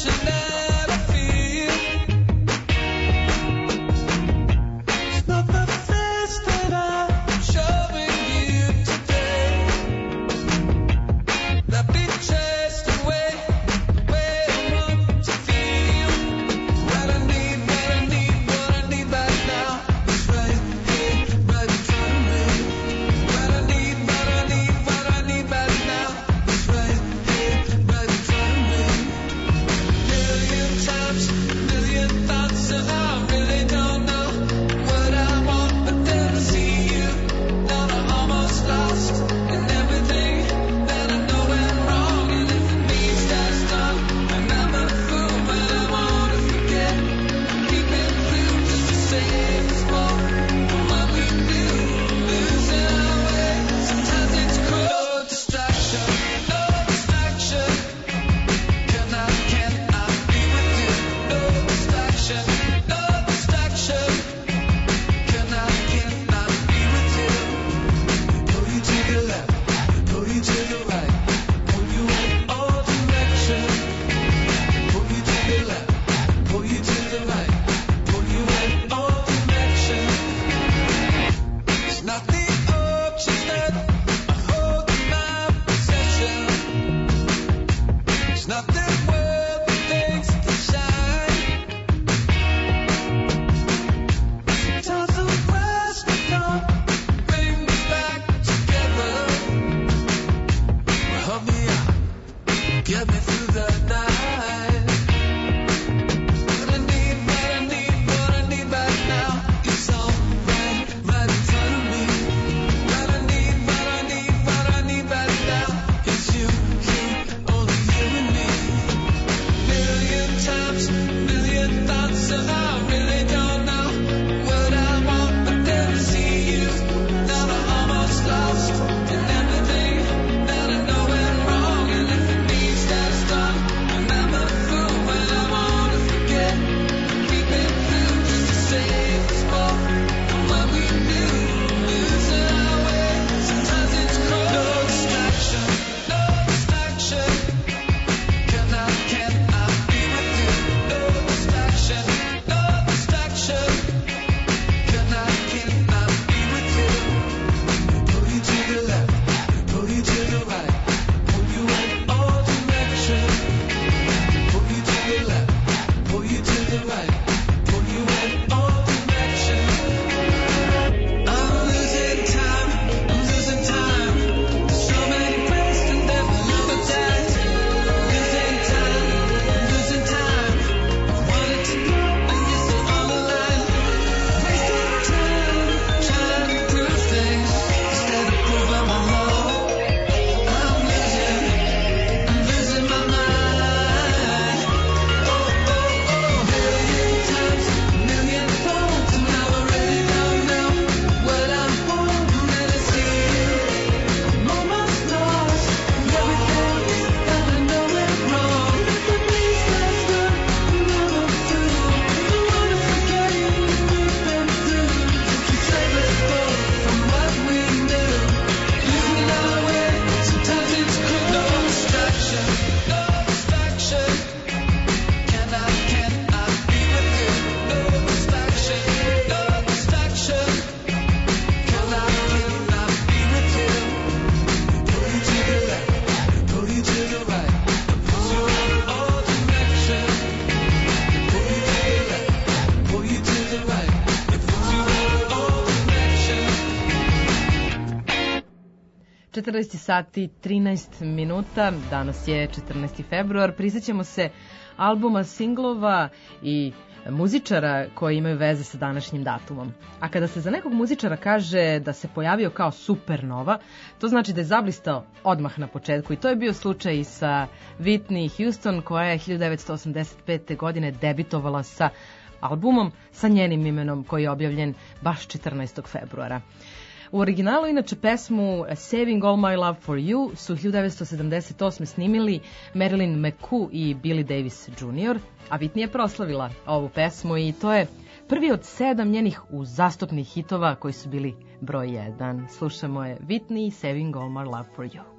14 sati 13 minuta, danas je 14. februar, prisjećamo se albuma, singlova i muzičara koji imaju veze sa današnjim datumom. A kada se za nekog muzičara kaže da se pojavio kao supernova, to znači da je zablistao odmah na početku. I to je bio slučaj i sa Whitney Houston, koja je 1985. godine debitovala sa albumom sa njenim imenom, koji je objavljen baš 14. februara. U originalu, inače, pesmu Saving All My Love For You su 1978. snimili Marilyn McCoo i Billy Davis Jr., a Whitney je proslavila ovu pesmu i to je prvi od 7 njenih uzastopnih hitova koji su bili broj 1. Slušamo je Whitney, Saving All My Love For You.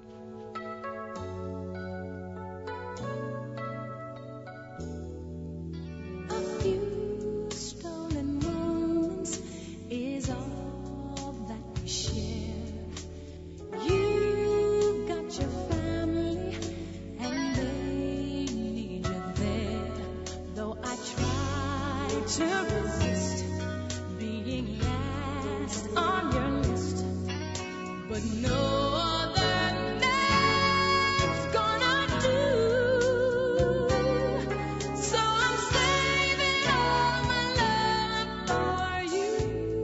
A few stolen moments is all that we share. You've got your family and they need you there. Though I try to resist being last on your list, but no other name's gonna do. So I'm saving all my love for you.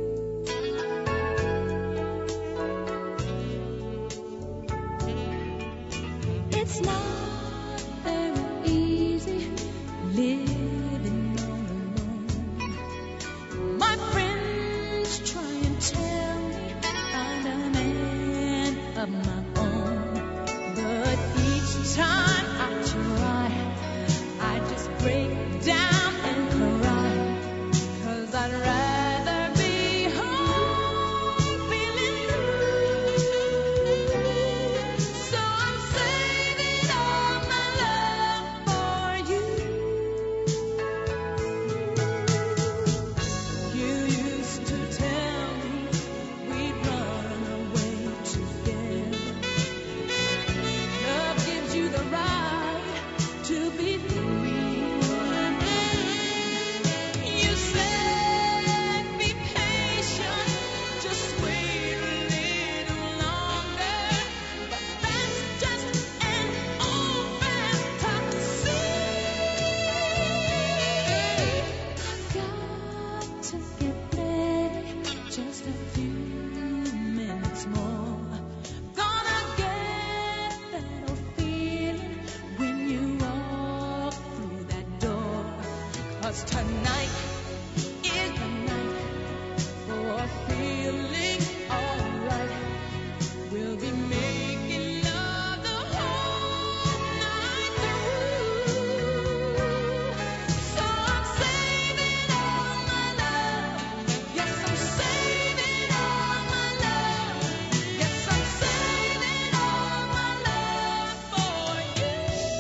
It's not very easy living all alone. My friends try and tell me I'm a man of my own, but each time I try, I just break down and cry, 'cause I'd rather be home feeling blue. So I'm saving all my love for you. You used to tell me we'd run away together. Love gives you the right to be free. You said be patient, just wait a little longer. But that's just an old fantasy. Got to get ready, just a few minutes more. Gonna get that old feeling when you walk through that door. 'Cause tonight is the night for feeling alright. We'll be making love the whole night through. So I'm saving all my love. Yes, I'm saving all my love. Yes, I'm saving all my love for you.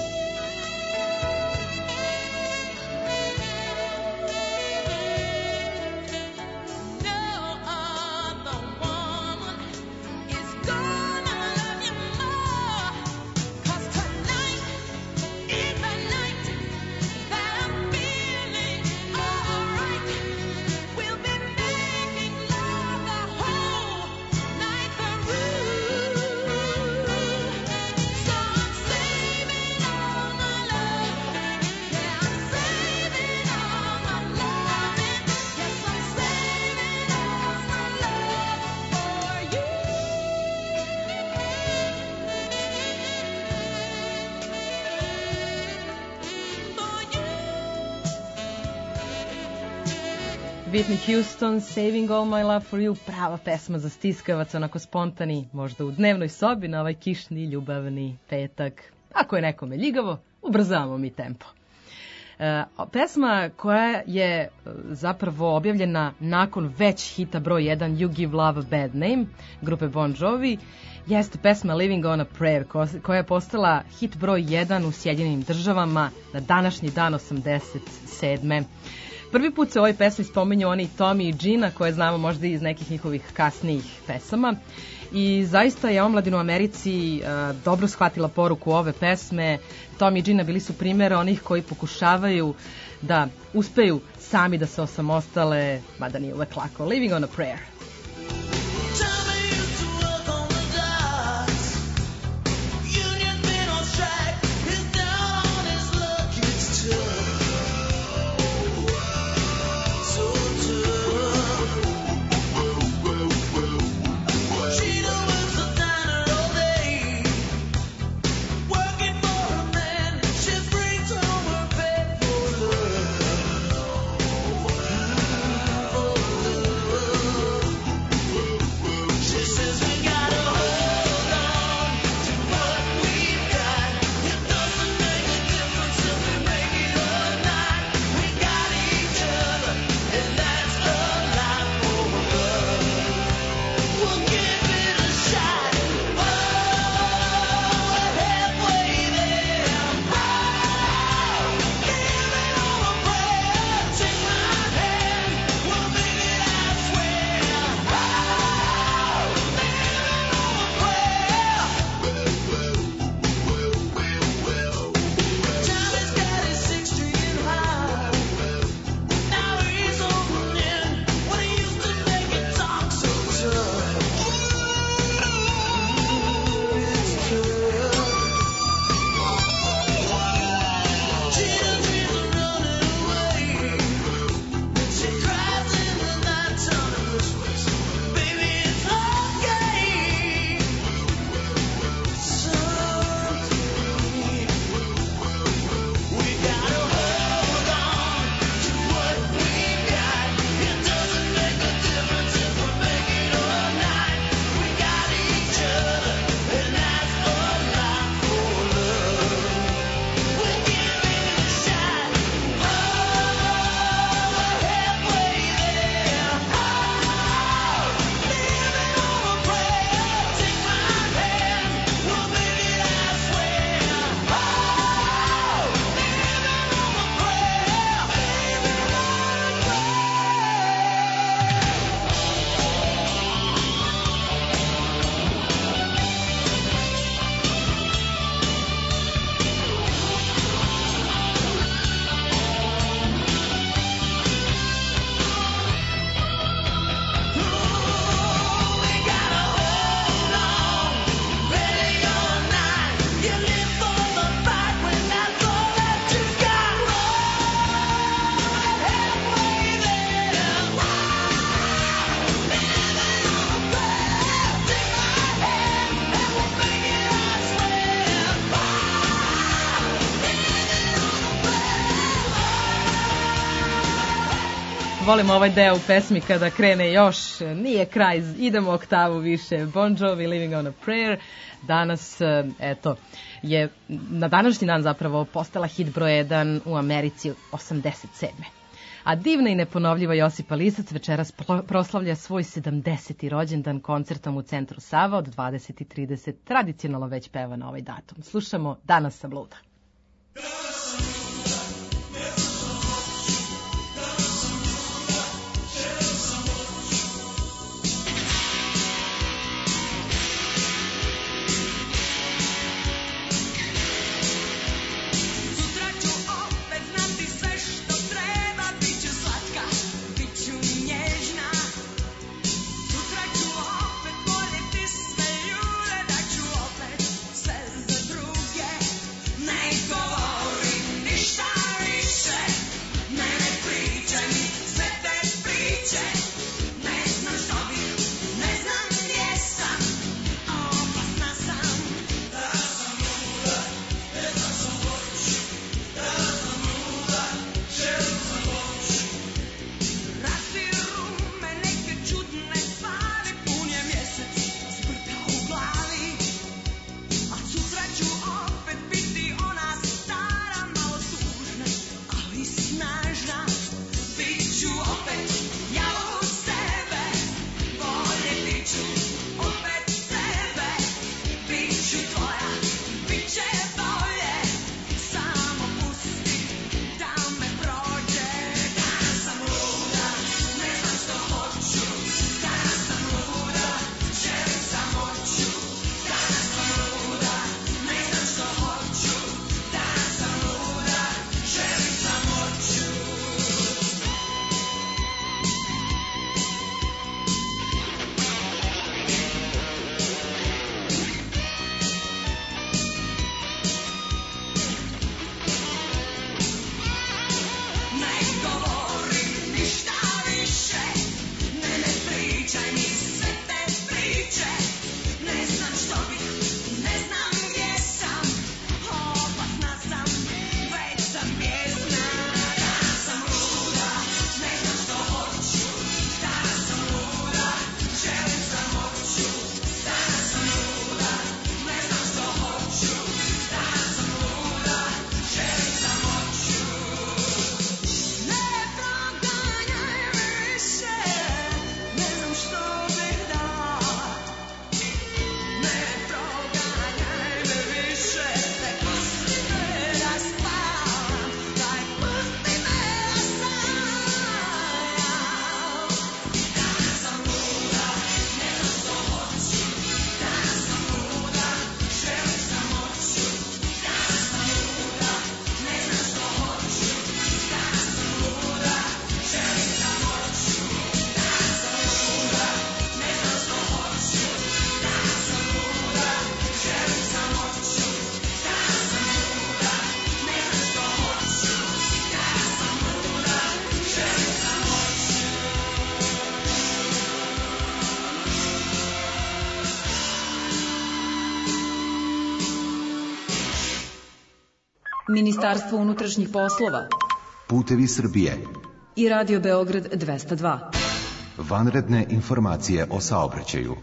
No other woman is gonna love you more. 'Cause tonight is the night that I'm feeling alright. We'll be making love the whole night through. So I'm saving all my love. Yeah, I'm saving all my loving. Yes, I'm saving all my love for you. Whitney Houston, Saving All My Love For You, prava pesma za stiskavac, onako spontani, možda u dnevnoj sobi na ovaj kišni, ljubavni petak. Ako je nekome ljigavo, ubrzavamo mi tempo. Pesma koja je zapravo objavljena nakon već hita broj 1 You Give Love a Bad Name grupe Bon Jovi jeste pesma Living on a Prayer, koja je postala hit broj 1 u Sjedinjenim Državama na današnji dan 87. Prvi put se u ovoj pesmi spominju oni Tommy i Gina, koje znamo možda iz nekih njihovih kasnijih pesama. I zaista je omladina u Americi dobro shvatila poruku ove pesme. Tommy i Gina bili su primjer onih koji pokušavaju da uspeju sami da se osamostale, mada nije uvek lako. Living on a Prayer. Tommy used to work on the docks. Volimo ovaj deo u pesmi kada krene još, nije kraj, idemo oktavu više. Bon Jovi, Living on a Prayer. Danas, eto, je na današnji dan zapravo postala hit broj 1 u Americi 87. A divna i neponovljiva Josipa Lisac večeras proslavlja svoj 70. rođendan koncertom u centru Sava od 20:30. Tradicionalno već peva na ovaj datum. Slušamo Danas sam luda. Ministarstvo unutrašnjih poslova Putevi Srbije i Radio Beograd 202. Vanredne informacije o saobraćaju.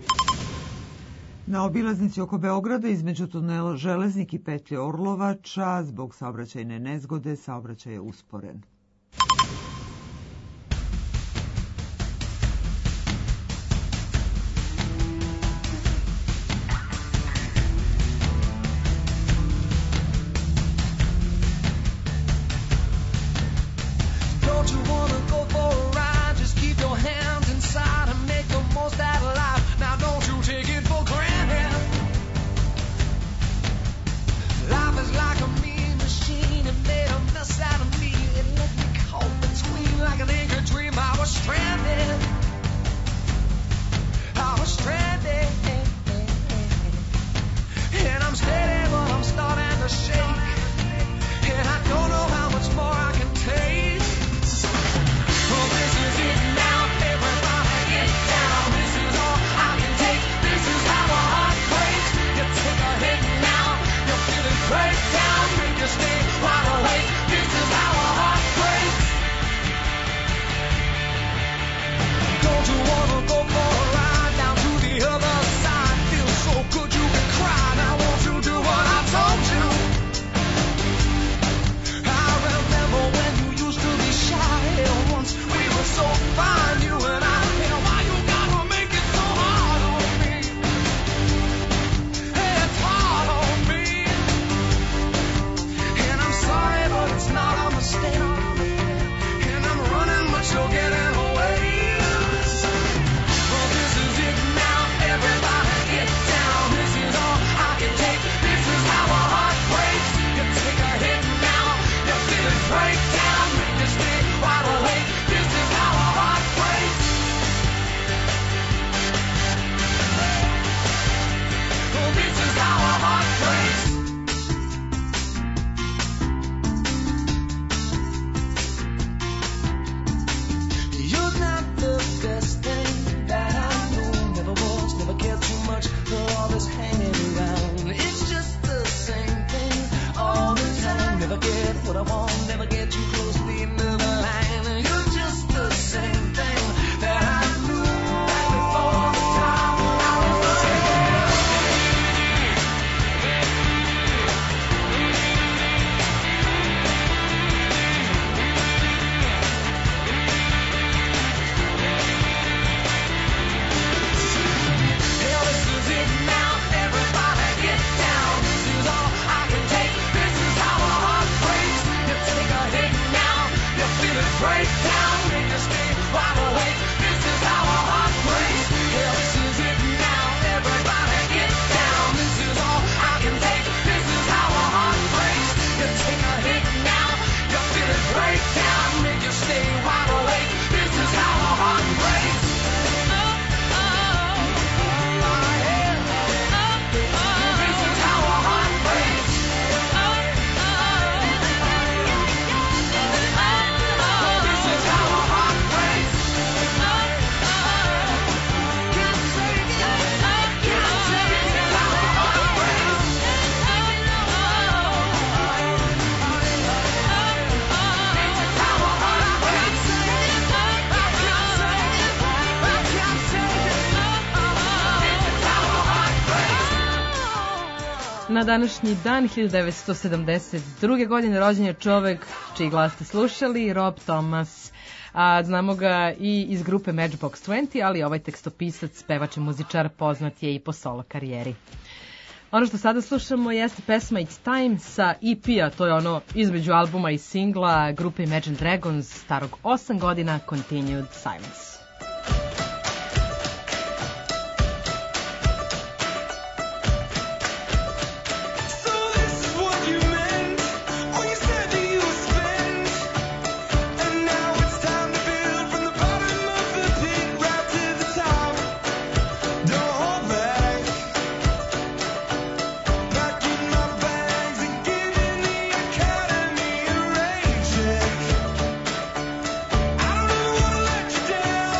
Na obilaznici oko Beograda između tunela Železnik i petlje Orlovača zbog saobraćajne nezgode saobraćaj je usporen. Life is like a mean machine, it made a mess out of me. It let I won't never get too close to the end of the line. You're just the same thing that I knew back before the time when I was Hell, this is it now. Everybody get down. This is all I can take. This is how a heart breaks. You take a hit now. You feel it break down. And you stay wide awake. This is how a heart breaks. Hell, this is it now. Everybody get down. This is all I can take. This is how a heart breaks. You take a hit now. You feel it break down. And you stay wide awake. This is how a heart breaks. Na današnji dan 1972. godine rođen je čovek čiji glas ste slušali, Rob Thomas. A znamo ga i iz grupe Matchbox 20, ali ovaj tekstopisac, pevač i muzičar, poznat je i po solo karijeri. Ono što sada slušamo jeste pesma It's Time sa EP-a, to je ono između albuma i singla grupe Imagine Dragons, starog 8 godina, Continued Silence. I don't know what to let you down.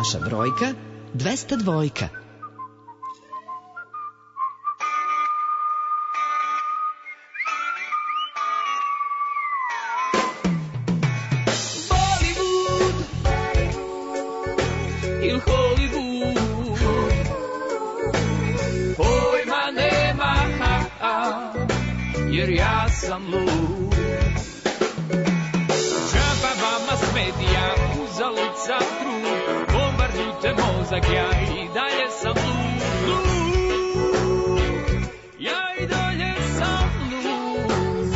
Naša brojka 202. Bollywood ili Hollywood, pojma nema, jer ja sam lud. Džaba vama s medija, uzalud sa trud, bombardujte mozak, ja i dalje sam lud. Ja i dalje sam lud.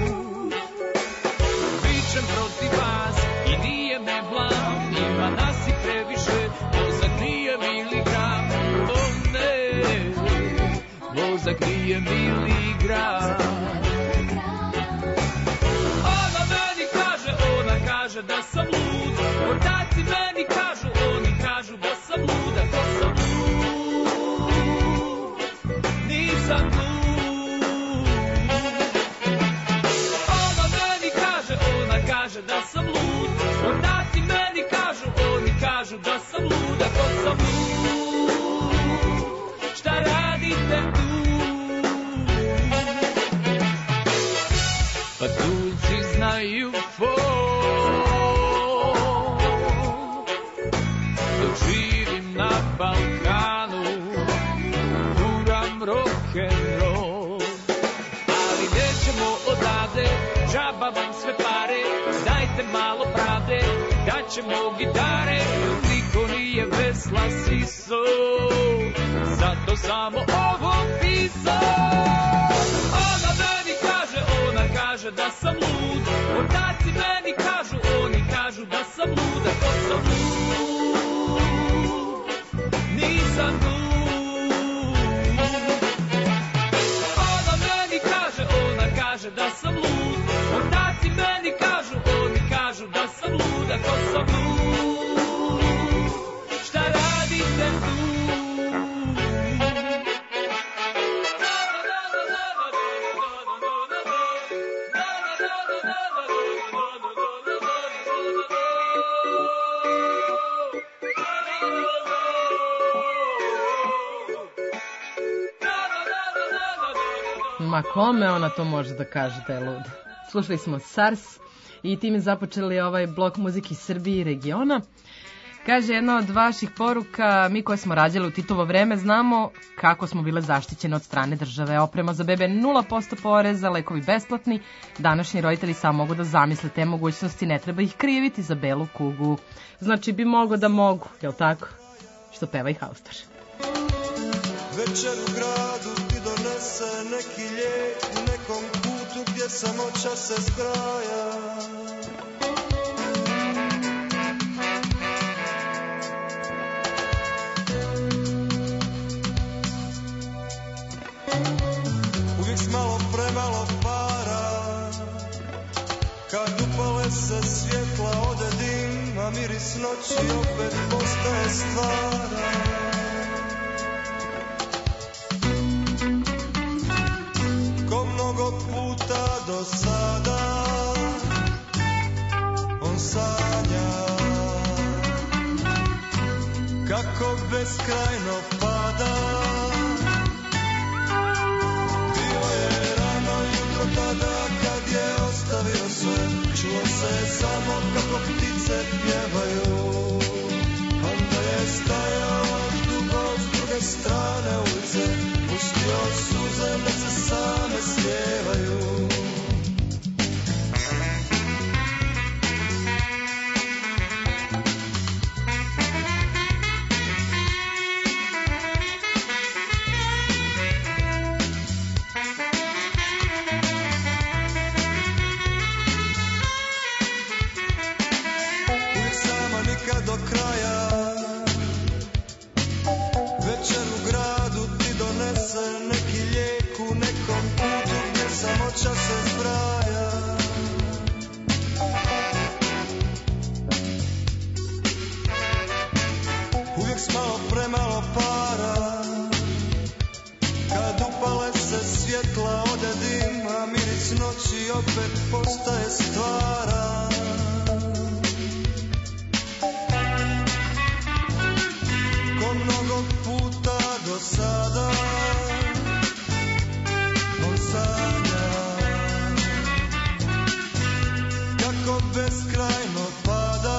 Vičem protiv vas i nije me blam, ima nas i previše, mozak nije miligram. O ne, mozak nije miligram. Ona meni kaže, ona kaže da sam lud. Ortaci meni kažu, oni kažu da sam lud. Ako sam lud, nisam lud. Ona meni kaže, ona kaže da sam lud. Ortaci meni kažu, oni kažu da sam lud. Ako sam lud, šta radite tu? Pa tuđi znaju fol, dok živim na Balkanu, guram rock'n'roll. Ali nećemo odavde, džaba vam sve pare, dajte malo pravde, daćemo gitare, niko nije vesla siso, zato samo ovo pisao. Ona meni kaže, ona kaže da sam lud. Ortaci meni kažu, oni kažu da sam lud. Ako sam lud, nisam lud. Ona meni kaže, ona kaže da sam lud. Ortaci meni kažu, oni kažu da sam lud. Ako sam lud, šta radite tu? Ma kome ona to može da kaže da je lud? Slušali smo SARS i time započeli ovaj blok muzike iz Srbije i regiona. Kaže jedna od vaših poruka, mi koji smo rađali u Titovo vreme znamo kako smo bile zaštićene od strane države. Oprema za bebe 0% poreza, lekovi besplatni. Današnji roditelji samo mogu da zamisle te mogućnosti, ne treba ih kriviti za belu kugu. Znači bi mogo da mogu, jel tako? Što peva i Haustor. Večer u gradu ti donese neki lijek u nekom kutu gdje samoća se zgraja. Uvijek s malo premalo para, kad upale se svjetla ode dim, a miris noći opet postaje stvara. Mnogo puta do sada on sanja kako beskrajno pada. Bilo je rano jutro tada kad je ostavio sve, čuo se samo kako ptice pjevaju. Onda je stajao dugo s druge strane ulice, pustio suze nek se same slijevaju. beskrajno pada.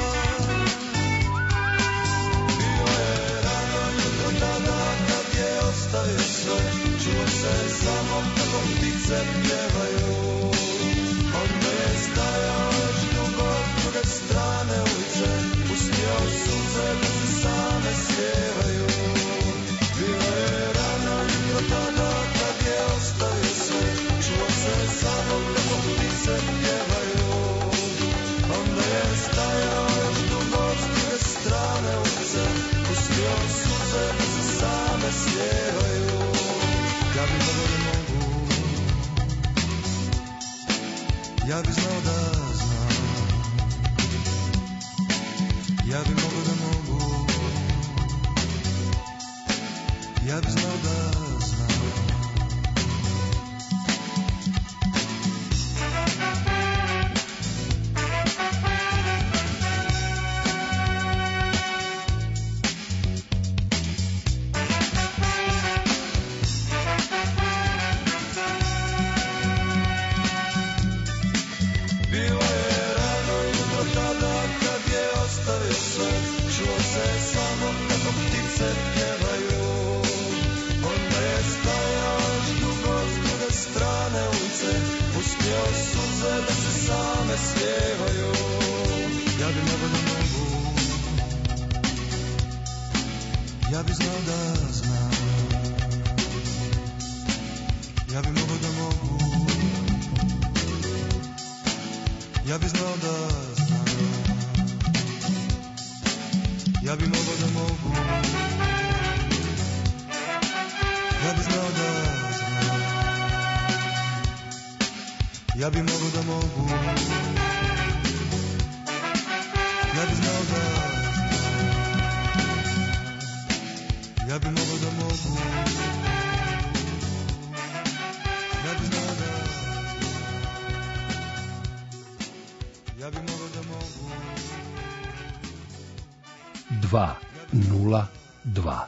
Bilo je rano jutro tada kad je ostavio sve, čuo se samo kako ptice pjevaju. Onda je stajao još dugo s druge strane ulice, pustio suze da se same slijevaju. Bilo je rano jutro tada kad je ostavio sve, čuo se samo kako ptice pjevaju. Onda je stajao još dugo s druge strane ulice, pustio suze da se same slijevaju. Ja bi mogao da mogu, ja bi znao da znam, ja bi mogao da mogu, ja bi znao da znam. Bilo je rano jutro tada kad je ostavio sve, čuo se samo kako ptice pjevaju. Onda je stajao još dugo s druge strane ulice, pustio suze da se same slijevaju. Ja bi mogao da mogu, ja bi znao da znam, ja bi mogao da mogu, ja bi znao da znam, ja bi mogao da mogu, ja bi znao da znam, ja bi mogao da mogu, ja bi znao da znam, ja bi mogao da mogu, ja bi znao da ja bi mogao da mogu. 202.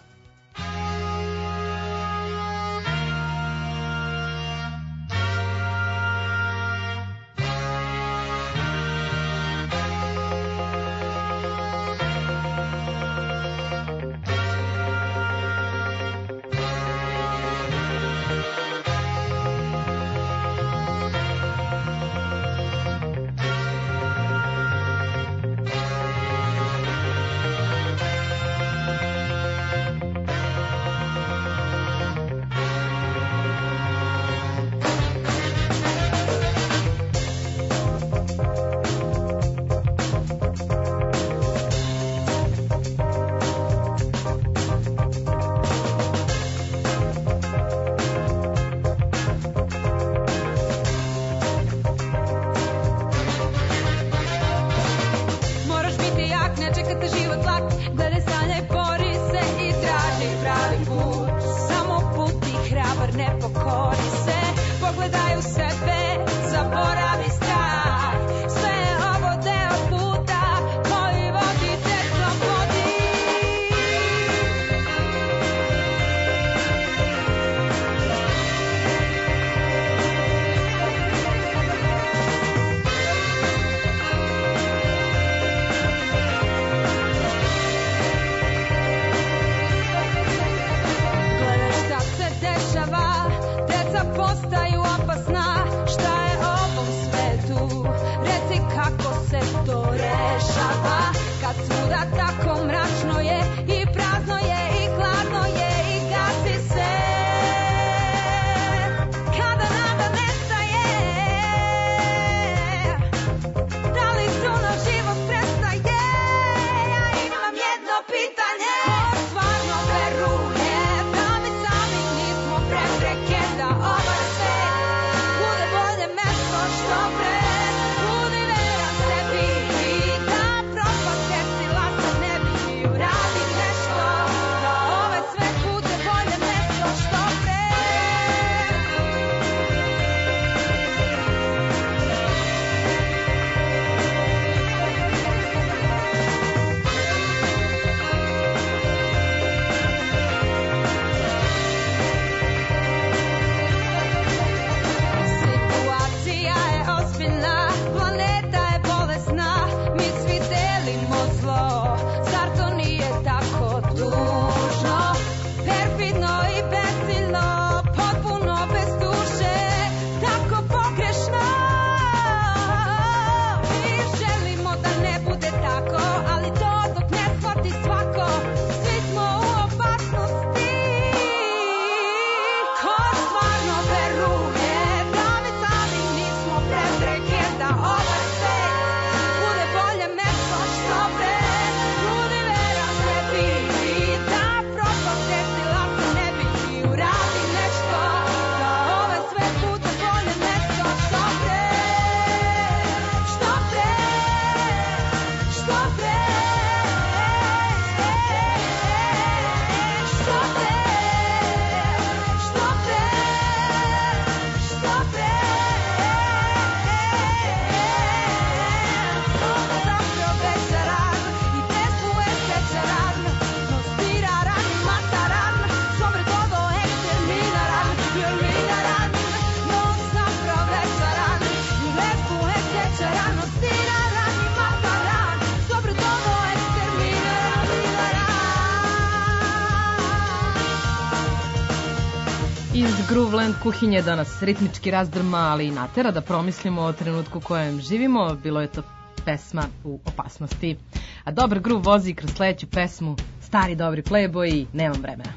iz Grooveland kuhinje da nas ritmički razdrma, ali i natera da promislimo o trenutku u kojem živimo. Bilo je to pesma u opasnosti. A dobar groove vozi kroz sledeću pesmu. Stari dobri Playboy, nemam vremena.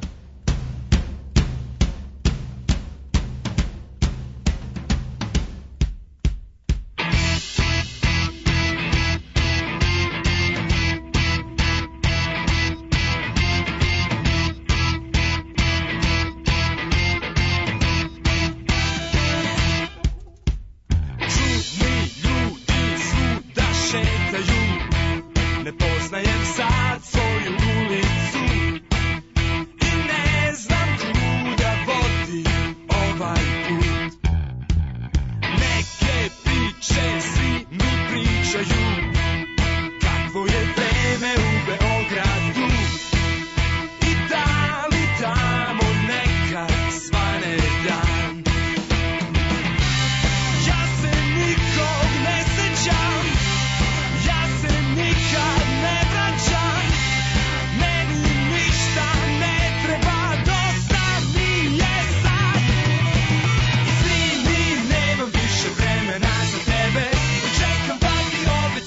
Ne poznajem sad svoju ulicu i ne znam kuda vodi ovaj put. Neke priče svi mi pričaju, kakvo je vreme u Beogradu i da li tamo nekad svane dan. Ja se nikog ne sećam, ja se nikad ne vraćam, meni ništa ne treba, dosta mi je sad. Izvini, nemam više vremena za tebe, čekam da ti opet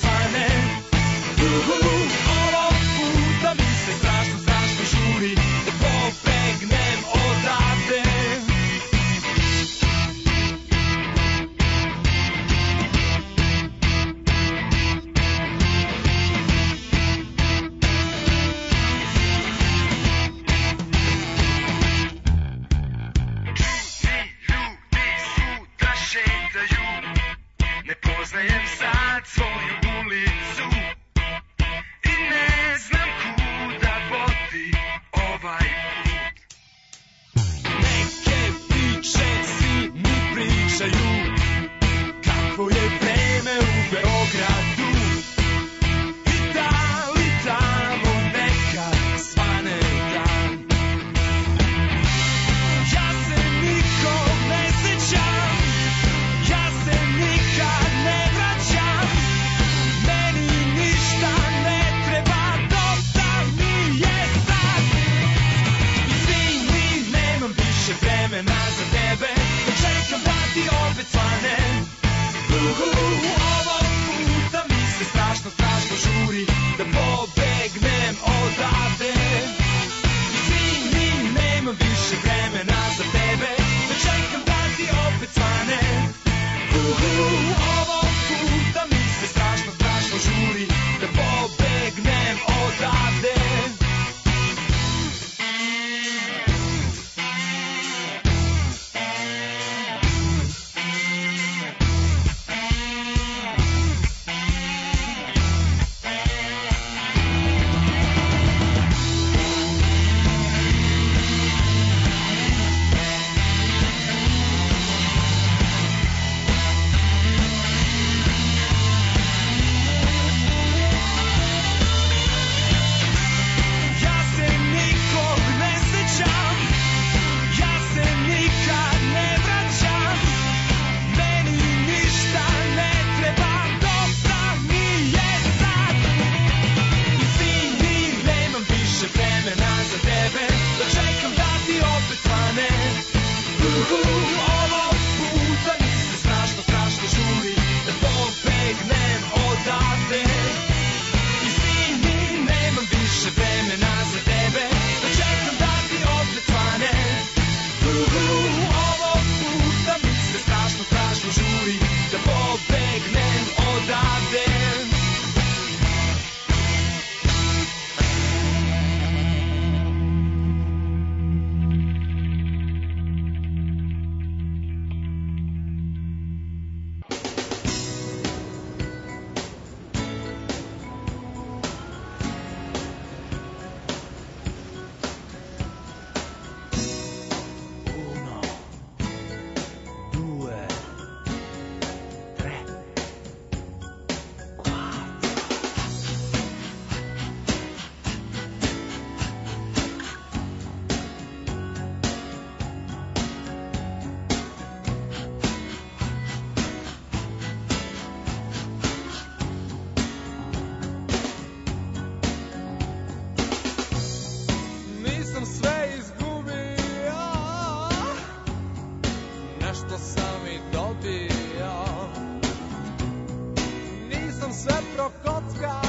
nešto kocka,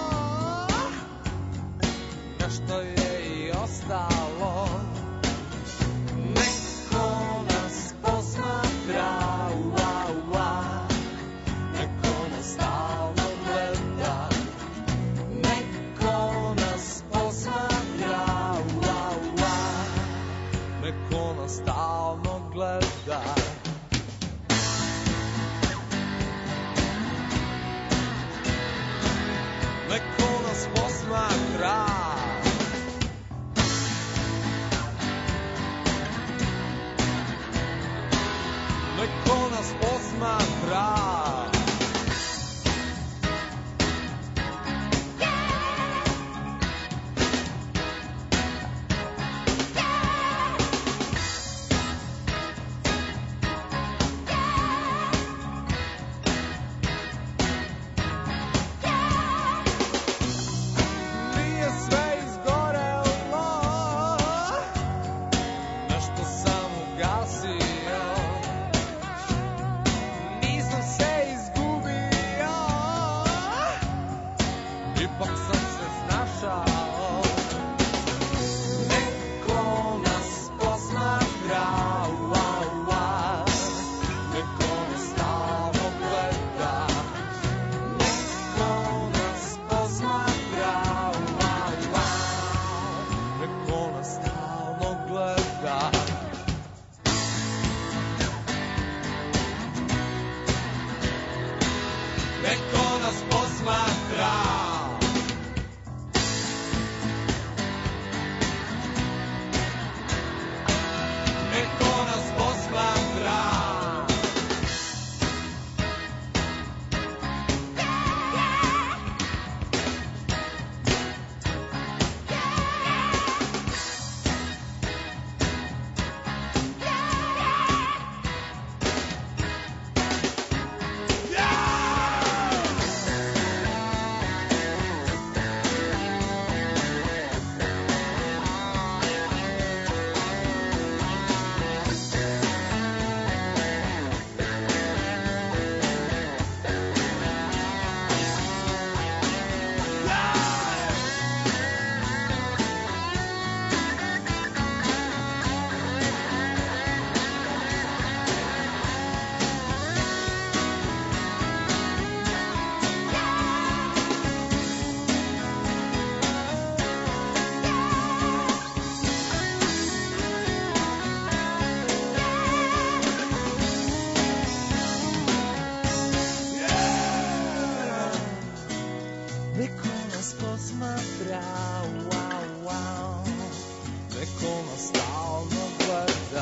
nešto je i ostalo. Neko nas posmatra, ua, ua, neko nas stalno gleda. Neko nas posmatra, ua, ua, neko nas stalno gleda. Neko nas posmatra. Neko nas posmatra. Nije sve izgorelo, nešto sam ugasio. Nisam se izgubio, ipak sam se snašao. Neko nas posmatra, ua, ua, neko nas stalno gleda. Neko nas posmatra, ua, ua, neko nas stalno gleda. Neko nas posmatra. Neko nas posmatra. Neko nas posmatra, wow, wow. Neko nas stalno gleda.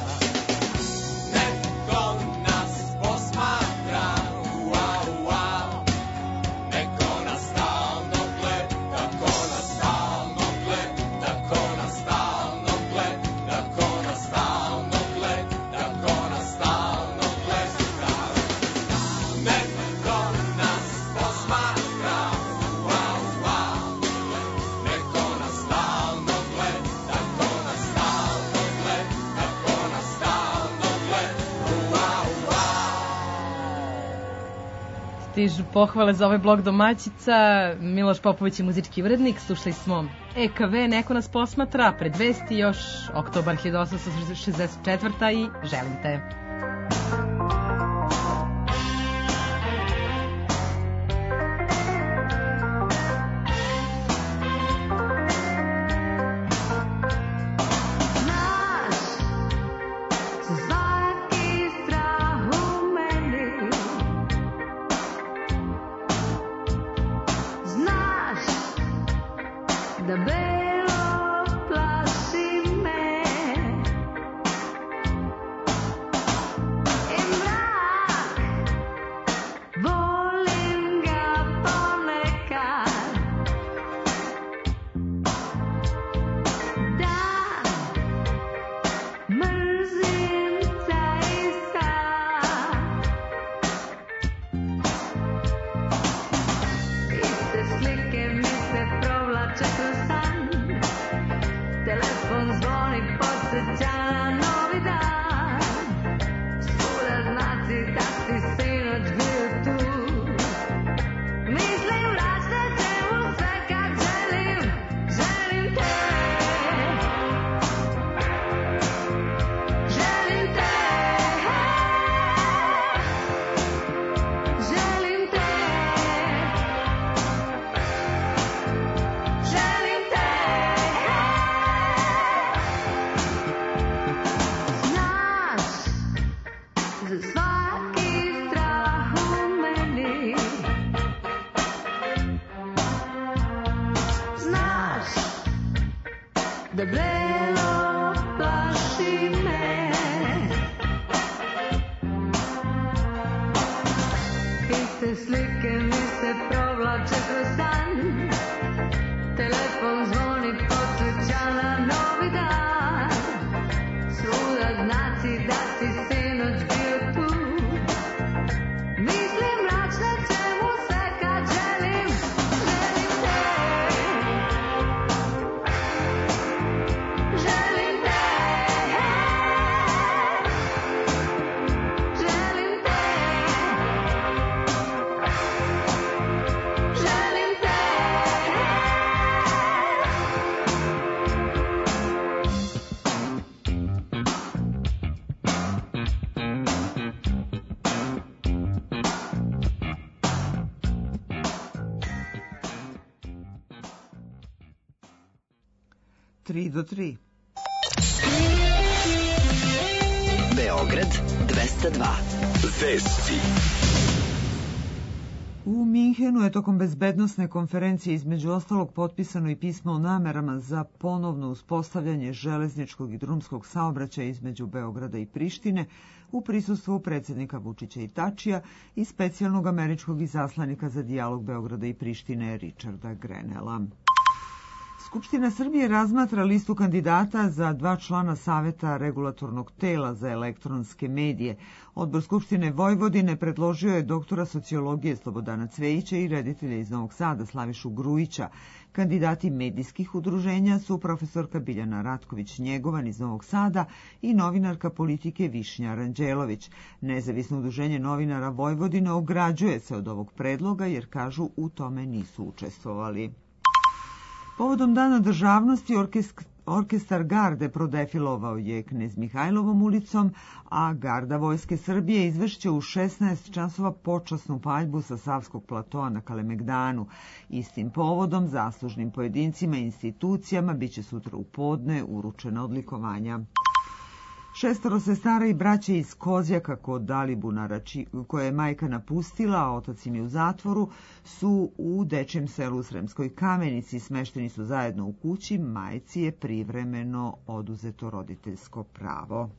Neko nas posmatra, wow, wow. Neko nas stalno gleda, ko nas stalno gleda, ko nas stalno gleda, ko nas stalno gleda, ko nas stalno gleda. Neko nas posmatra, wow, wow. Neko nas stalno gleda, ko nas stalno gleda, ko nas stalno gleda, wow, wow. Stižu pohvale za ovaj blog domaćica. Miloš Popović je muzički urednik. Slušali smo EKV, Neko nas posmatra, pred vesti još oktobar 1864. i želim te. Svaki strah u meni, znaš da belo plaši me i mrak, volim ga ponekad. Dan mrzim zaista, iste slike mi se provlače kroz san. Debelo plaši me. Iste slike mi se provlače kroz san. Telefon zvoni, podsjeća na novi dan. Svuda znaci da si sinoć bio tu. Mislim mračne čemu se kad želim, želim te. Želim te. Želim te. Želim te. 3 do 3. Beograd 202. Vesti. U Minhenu je tokom bezbednosne konferencije između ostalog potpisano i pismo o namerama za ponovno uspostavljanje železničkog i drumskog saobraćaja između Beograda i Prištine u prisustvu predsjednika Vučića i Tačija i specijalnog američkog izaslanika za dijalog Beograda i Prištine Richarda Grenela. Skupština Srbije razmatra listu kandidata za 2 člana Saveta regulatornog tela za elektronske medije. Odbor Skupštine Vojvodine predložio je doktora sociologije Slobodana Cvejića i reditelja iz Novog Sada Slavišu Grujića. Kandidati medijskih udruženja su profesorka Biljana Ratković-Njegovan iz Novog Sada i novinarka politike Višnja Ranđelović. Nezavisno udruženje novinara Vojvodine ograđuje se od ovog predloga jer kažu u tome nisu učestvovali. Povodom Dana državnosti orkestar Garde prodefilovao je Knez Mihajlovom ulicom, a Garda Vojske Srbije izvešće u 16 časova počasnu paljbu sa Savskog platoa na Kalemegdanu. Istim povodom zaslužnim pojedincima i institucijama biće sutra u podne uručena odlikovanja. 6 sestara i braće iz Kozjaka kod Dalibunara, koje je majka napustila, a otac im je u zatvoru, su u dečijem selu u Sremskoj Kamenici. Smešteni su zajedno u kući, majci je privremeno oduzeto roditeljsko pravo.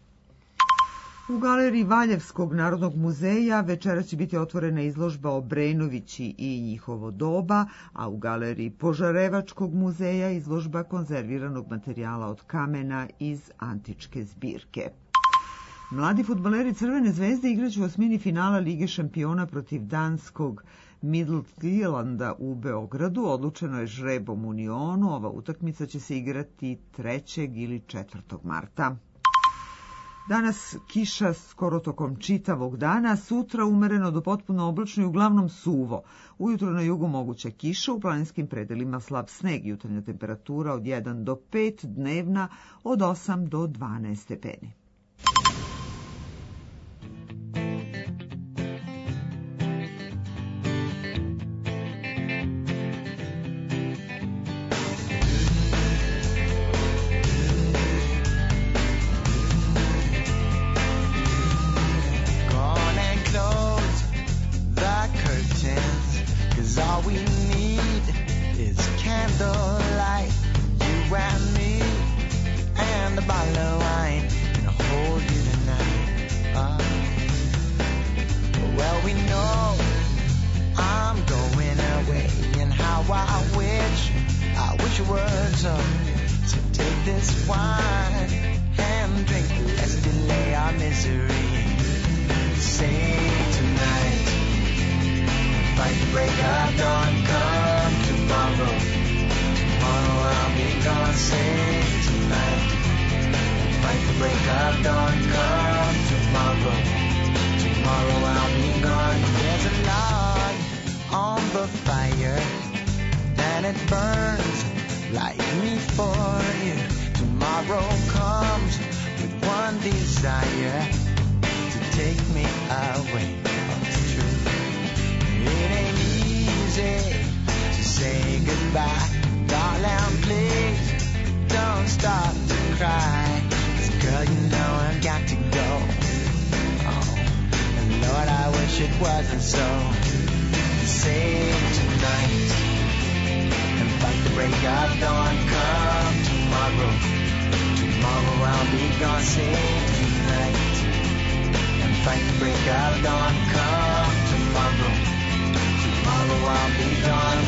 U galeriji Valjevskog narodnog muzeja večeras će biti otvorena izložba Obrenovići i njihovo doba, a u galeriji Požarevačkog muzeja izložba konzerviranog materijala od kamena iz antičke zbirke. Mladi fudbaleri Crvene zvezde igraće u osmini finala Lige šampiona protiv danskog Midtjylanda u Beogradu. Odlučeno je žrebom u Unionu. Ova utakmica će se igrati 3. ili 4. marta. Danas kiša skoro tokom čitavog dana, sutra umereno do potpuno oblačno i uglavnom suvo. Ujutro na jugu moguća kiša, u planinskim predelima slab sneg, jutarnja temperatura od 1 do 5, dnevna od 8 do 12 stepeni. Break of dawn, come tomorrow. tomorrow. Tomorrow I'll be gone, save tonight. And fight the break of dawn, come tomorrow. Tomorrow I'll be gone.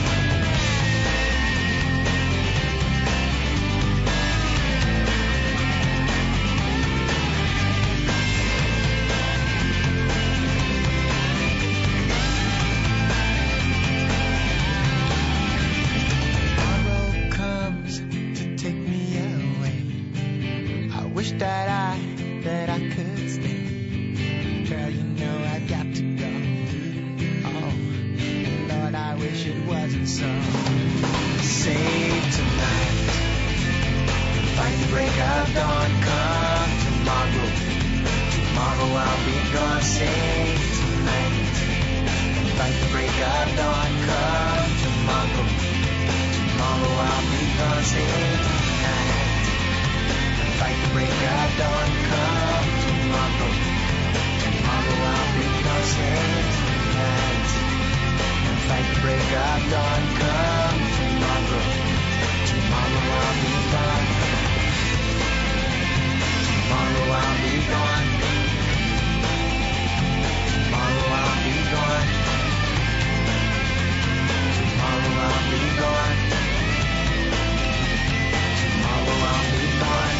Wish that I could stay. Girl, you know I got to go. Oh, Lord, I wish it wasn't so. Save tonight. Fight the break of dawn, come tomorrow. Tomorrow I'll be gone. Save tonight. Fight the break of dawn, come tomorrow. Tomorrow I'll be gone. Save tonight. Fight the break of dawn, come tomorrow. Tomorrow I'll be gone, save tonight. And fight the break of dawn, come tomorrow. Tomorrow I'll be gone. Tomorrow I'll be gone. Tomorrow I'll be gone. Tomorrow I'll be gone. Tomorrow I'll be gone.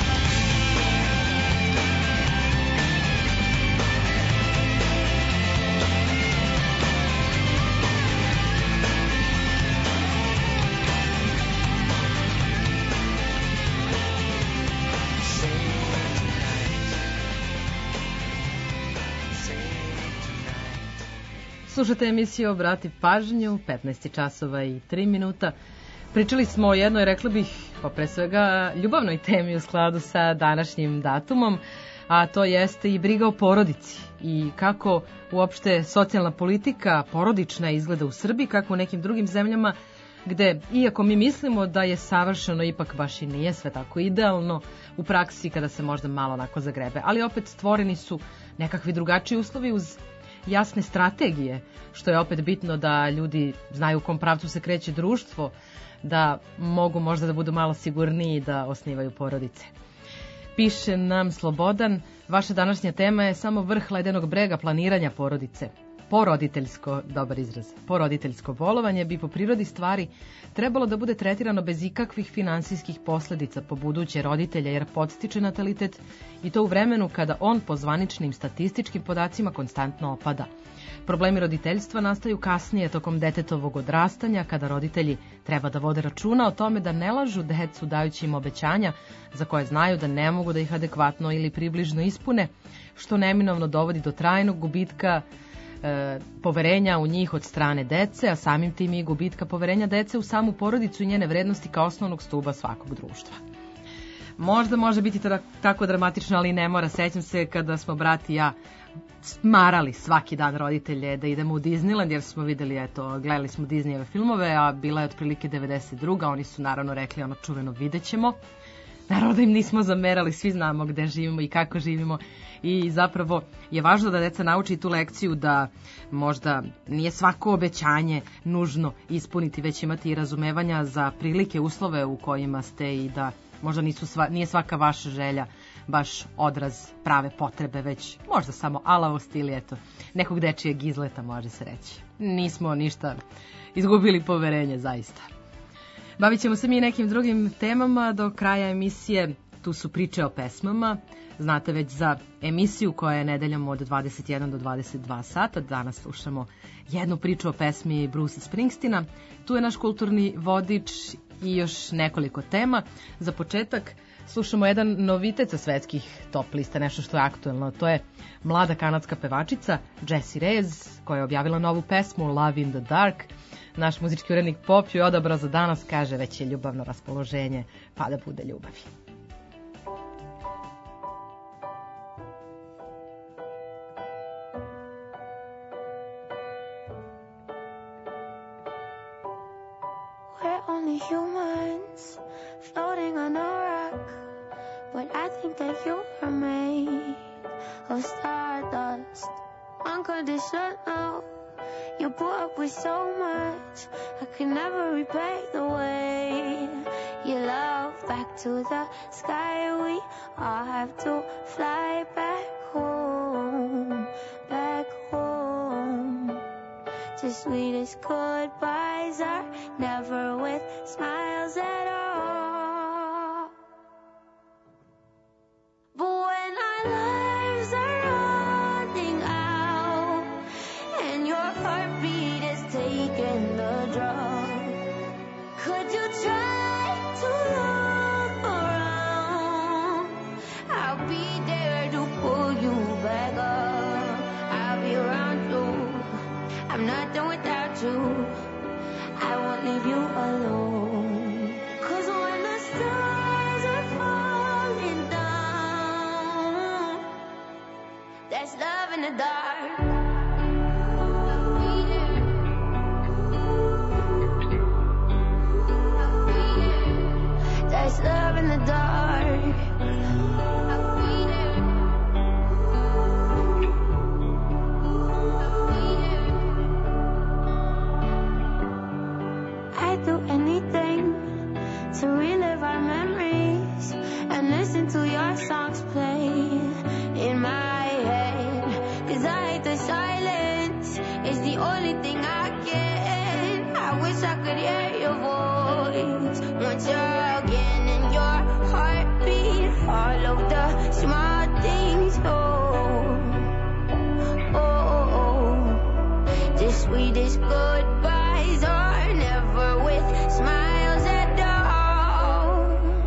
Slušate emisiju Obrati pažnju, 15 časova i 3 minuta. Pričali smo o jednoj, rekla bih, pa pre svega ljubavnoj temi u skladu sa današnjim datumom, a to jeste i briga o porodici i kako uopšte socijalna politika porodična izgleda u Srbiji, kako u nekim drugim zemljama gde, iako mi mislimo da je savršeno, ipak baš i nije sve tako idealno u praksi kada se možda malo onako zagrebe. Ali opet stvoreni su nekakvi drugačiji uslovi uz jasne strategije, što je opet bitno da ljudi znaju u kom pravcu se kreće društvo, da mogu možda da budu malo sigurniji da osnivaju porodice. Piše nam Slobodan, vaša današnja tema je samo vrh ledenog brega planiranja porodice. Poroditeljsko, dobar izraz, poroditeljsko bolovanje bi po prirodi stvari trebalo da bude tretirano bez ikakvih finansijskih posledica po buduće roditelje, jer podstiče natalitet i to u vremenu kada on po zvaničnim statističkim podacima konstantno opada. Problemi roditeljstva nastaju kasnije tokom detetovog odrastanja, kada roditelji treba da vode računa o tome da ne lažu decu dajući im obećanja za koje znaju da ne mogu da ih adekvatno ili približno ispune, što neminovno dovodi do trajnog gubitka poverenja u njih od strane dece, a samim tim i gubitka poverenja dece u samu porodicu i njene vrednosti kao osnovnog stuba svakog društva. Možda može biti tako dramatično, ali ne mora. Sećam se kada smo brat i ja smarali svaki dan roditelje da idemo u Disneyland, jer smo videli, eto, gledali smo Disneyjeve filmove, a bila je otprilike 92. Oni su naravno rekli ono čuveno videćemo. Naravno da im nismo zamerali, svi znamo gde živimo i kako živimo i zapravo je važno da deca nauči tu lekciju da možda nije svako obećanje nužno ispuniti, već imati i razumevanja za prilike, uslove u kojima ste i da možda nije svaka vaša želja baš odraz prave potrebe, već možda samo alavost ili eto nekog dečijeg izleta, može se reći. Nismo ništa izgubili poverenje, zaista. Bavit ćemo se mi nekim drugim temama do kraja emisije. Tu su priče o pesmama. Znate već za emisiju koja je nedeljom od 21 do 22 sata. Danas slušamo jednu priču o pesmi Bruce Springsteena. Tu je naš kulturni vodič i još nekoliko tema. Za početak slušamo jedan novitet sa svetskih top lista, nešto što je aktuelno. To je mlada kanadska pevačica Jessie Reyez, koja je objavila novu pesmu Love in the Dark. Naš muzički urednik Pop ju je odabrao za danas, kaže već je ljubavno raspoloženje, pa da bude ljubavi. We're only humans floating on a rock, but I think that you were made of stardust, unconditional. You put up with so much, I can never repay the way you love. Back to the sky, we all have to fly back home, back home. The sweetest goodbyes are never with smiles at all. But when our lives are running out and your heartbeat is taking the drug, could you try to look around? I'll be there to pull you back up. I'll be around you. I'm nothing without you. I won't leave you alone. 'Cause when the stars are falling down, there's love in the dark. There's love in the dark. I'd do anything to relive our memories and listen to your songs play in my head. 'Cause I hate the silence, it's the only thing I get. I wish I could hear your voice once you're again in your heartbeat. All of the small things, the sweetest goodbyes are never with smiles at all.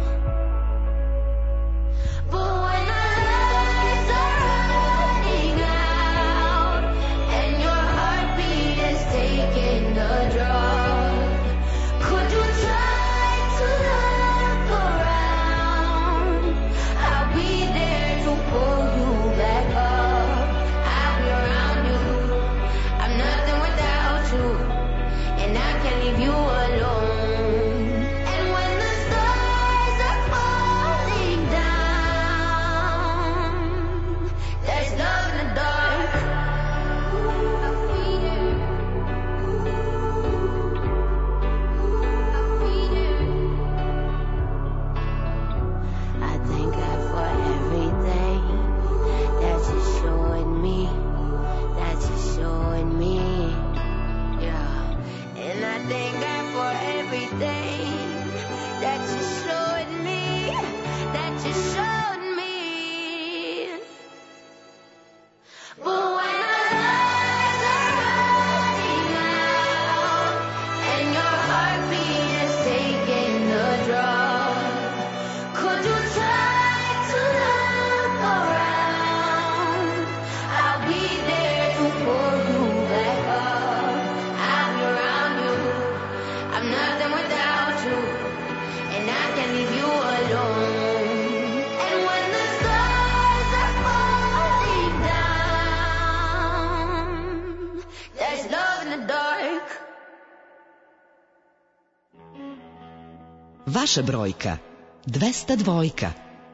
But when our lives are running out and your heartbeat is taking the drug, could you try to look around? I'll be there to pull you back up. I'll be around you. I'm nothing without you, and I can't leave you alone. And when the stars are falling down, there's love in the dark. I thank God for everything that you're showing me, that you're showing me, yeah. And I thank God for everything that you showed me, that you showed me. But when our lives are running out and your heartbeat is taking the drug, could you try to look around? I'll be there to pull you back up. I'll be around you. I'm nothing without you, and I can't leave you alone. And when the stars are falling down, there's love in the dark. Vaša brojka 202.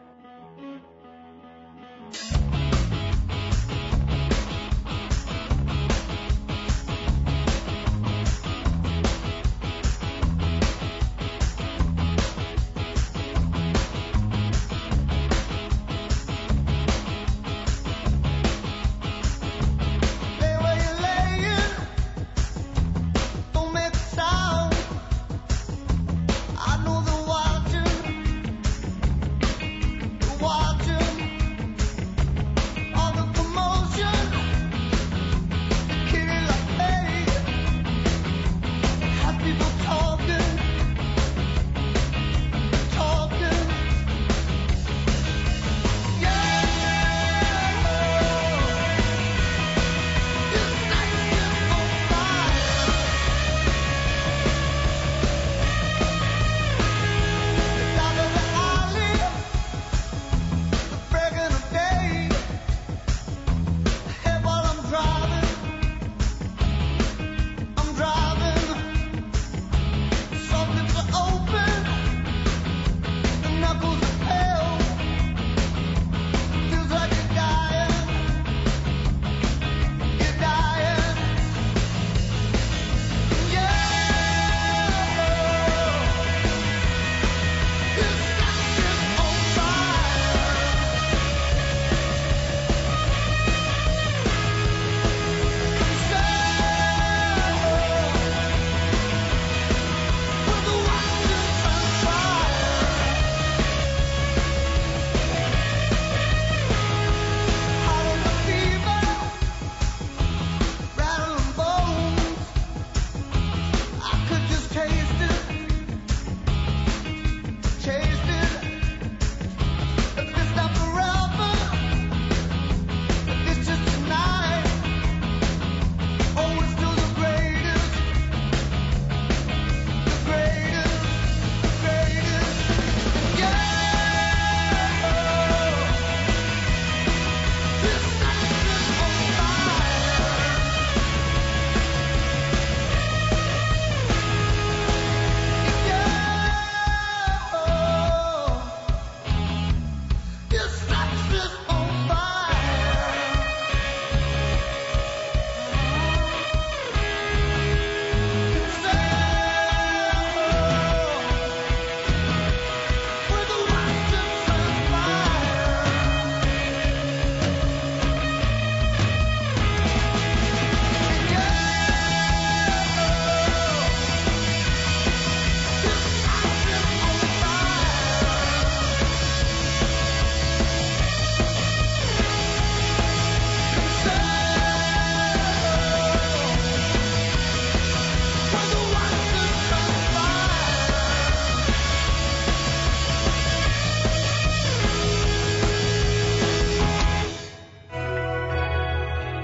Lay where you're laying, don't make a sound. I know they're watching.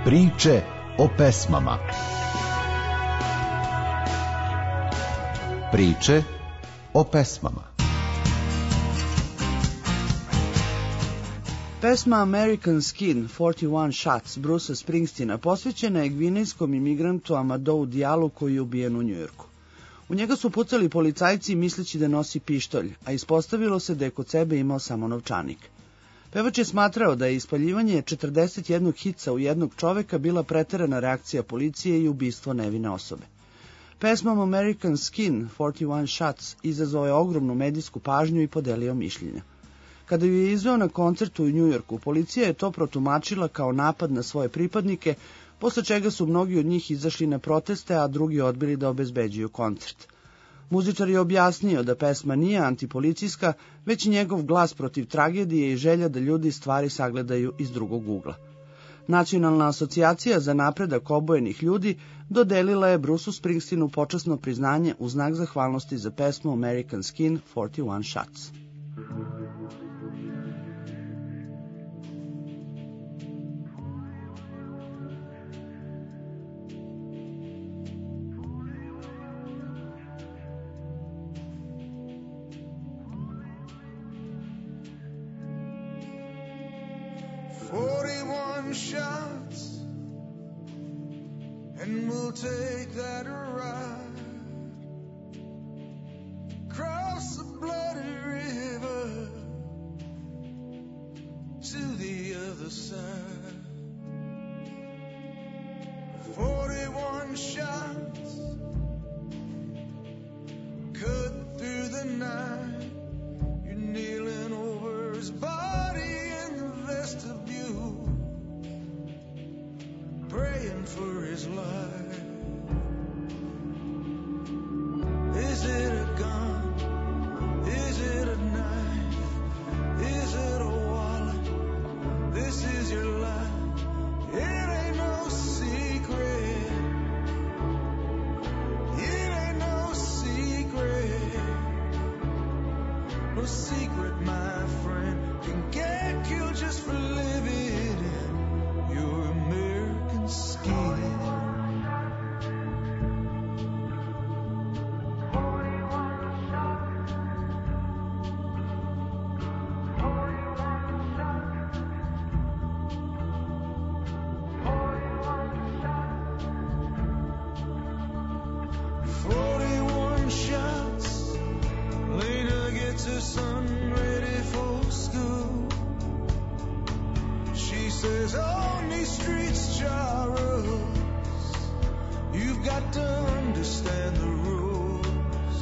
Priče o pesmama. Priče o pesmama. Pesma American Skin, 41 Shots, Brucea Springsteena, posvećena je gvinejskom imigrantu Amadou Diallu koji je ubijen u Njujorku. U njega su pucali policajci misleći da nosi pištolj, a ispostavilo se da je kod sebe imao samo novčanik. Pevač je smatrao da je ispaljivanje 41 hica u jednog čoveka bila preterana reakcija policije i ubistvo nevine osobe. Pesmom American Skin, 41 Shots, izazvao je ogromnu medijsku pažnju i podelio mišljenja. Kada ju je izveo na koncertu u Njujorku, policija je to protumačila kao napad na svoje pripadnike, posle čega su mnogi od njih izašli na proteste, a drugi odbili da obezbeđuju koncert. Muzičar je objasnio da pesma nije antipolicijska, već njegov glas protiv tragedije i želja da ljudi stvari sagledaju iz drugog ugla. Nacionalna asocijacija za napredak obojenih ljudi dodelila je Bruceu Springsteenu počasno priznanje u znak zahvalnosti za pesmu American Skin, 41 Shots. Shots, and we'll take that ride across the bloody river to the other side. 41 shots cut through the night. You're kneeling over his body in the vestibule, praying for his life. Is it a gun? Is it a knife? Is it a wallet? This is your life. It ain't no secret. It ain't no secret. No secret, my friend, can get killed just for living in your American skin. Says on these streets, Charles, you've got to understand the rules.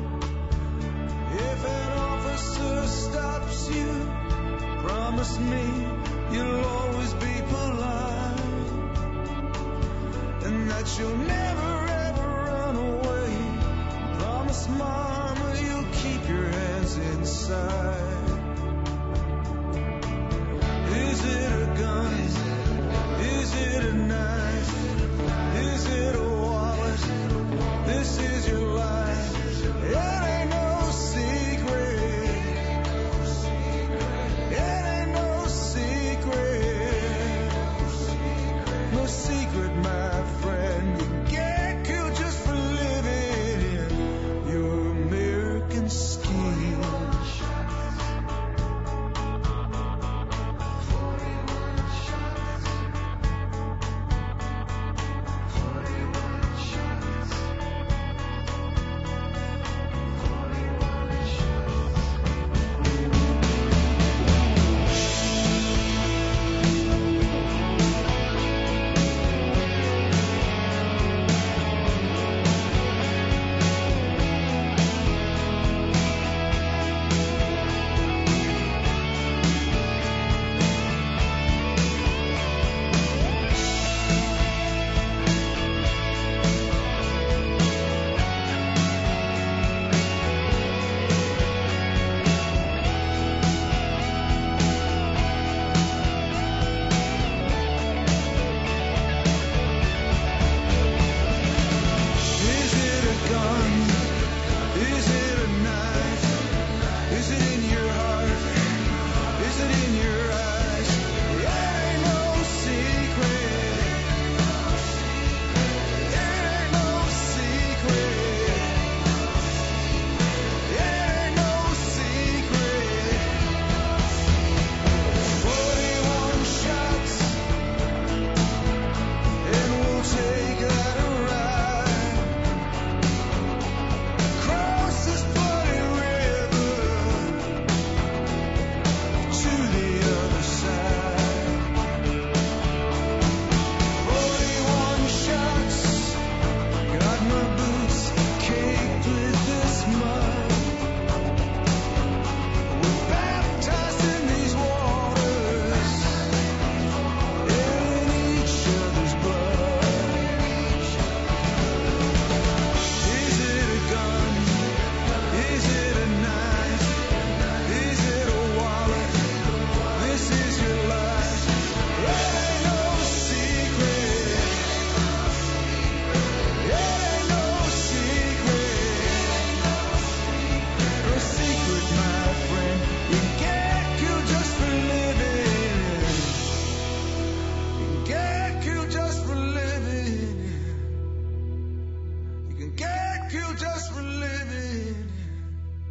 If an officer stops you, promise me you'll always be polite, and that you'll never ever run away. Promise mama you'll keep your hands inside. Is it a gun? Is it a knife? Is it a wallet? This is your life. It ain't no secret. It ain't no secret. No secret, my friend. You get killed just for living in your American skin.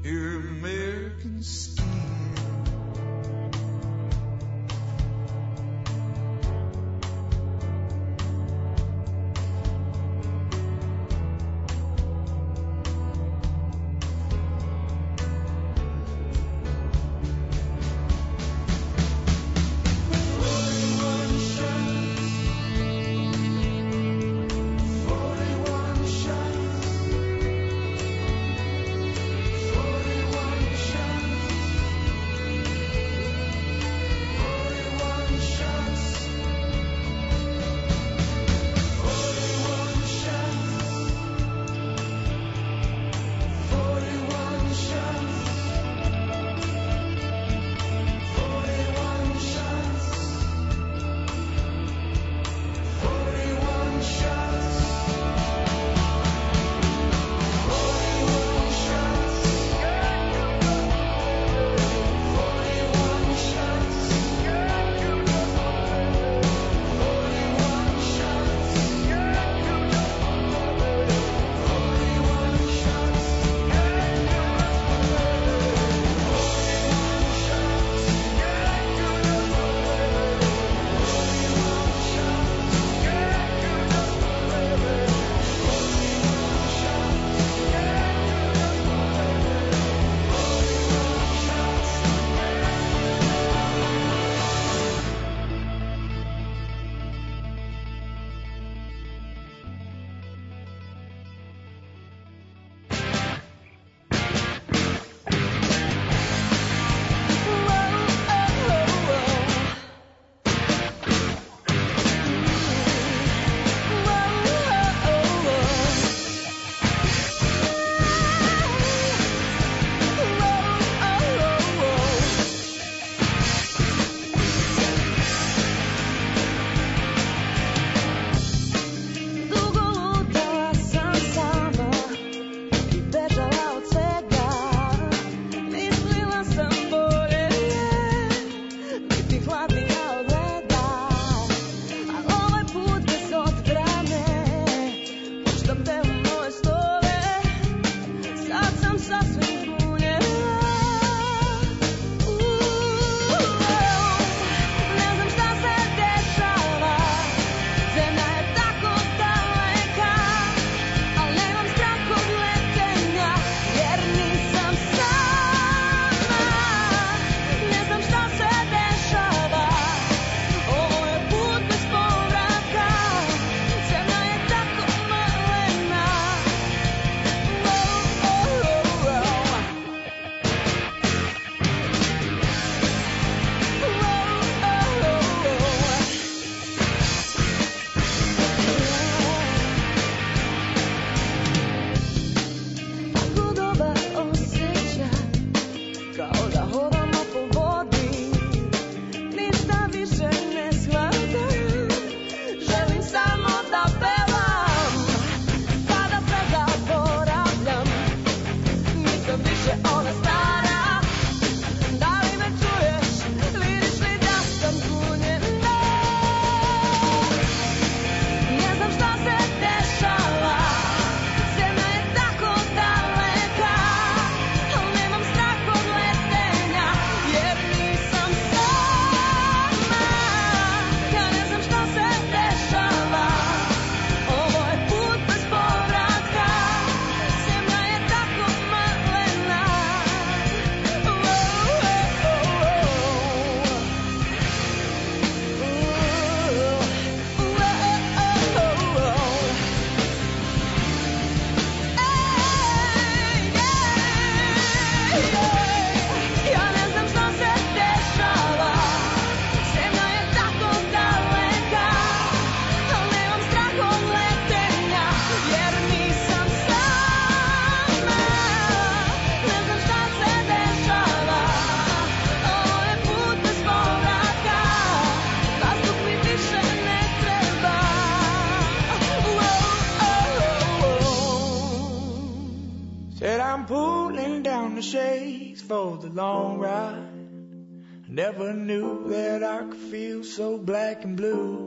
your American skin. shades for the long ride. Never knew that I could feel so black and blue.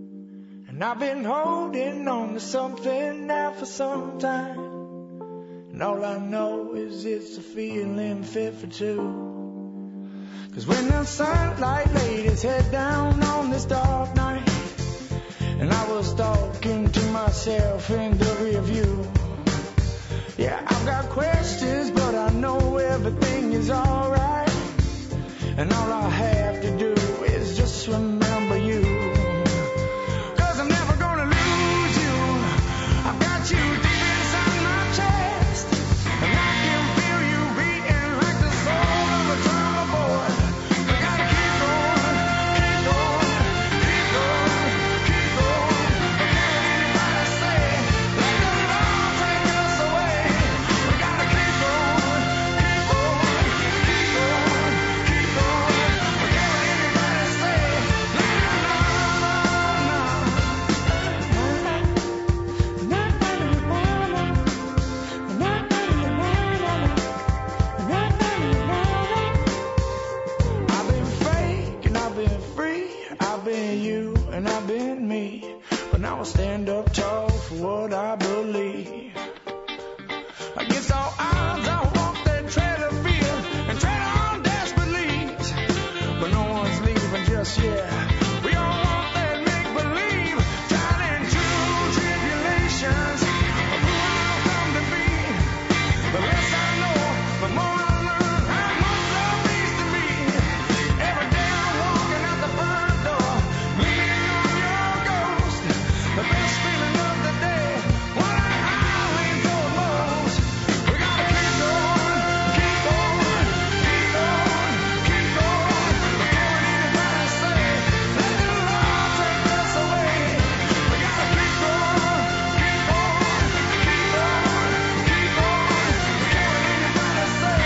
And I've been holding on to something now for some time. And all I know is it's a feeling fit for two. 'Cause when the sunlight laid its head down on this dark night, and I was talking to myself in the rear view. Yeah, I've got questions, but I know everything is alright. And all I have to do is just remember you. 'Cause I'm never gonna lose you. I've got you deep inside my chest, and I can feel you beating like the soul of a drummer boy. We gotta keep going, keep going, keep going, keep going. But can't anybody say, let the Lord take us away? We gotta keep going, keep going, keep going, keep going. But can't anybody say, no, I've been fake and I've been free. I've been you and I've been me. But now I stand up tall for what I believe. Against all odds, I walk that trailer field and tread on desperate leaves. But no one's leaving just yet. We all want that make-believe. Trial and true tribulations of who I've come to be. The less I know, the more I learn how much love means to me. Every day I'm walking out the front door, leaning on your ghost. The best feeling of the day, what I lean toward most. We gotta keep going, keep going, keep going, keep going. But can't anybody say, let the Lord take us away? We gotta keep going, keep going, keep going, keep going. But can't anybody say,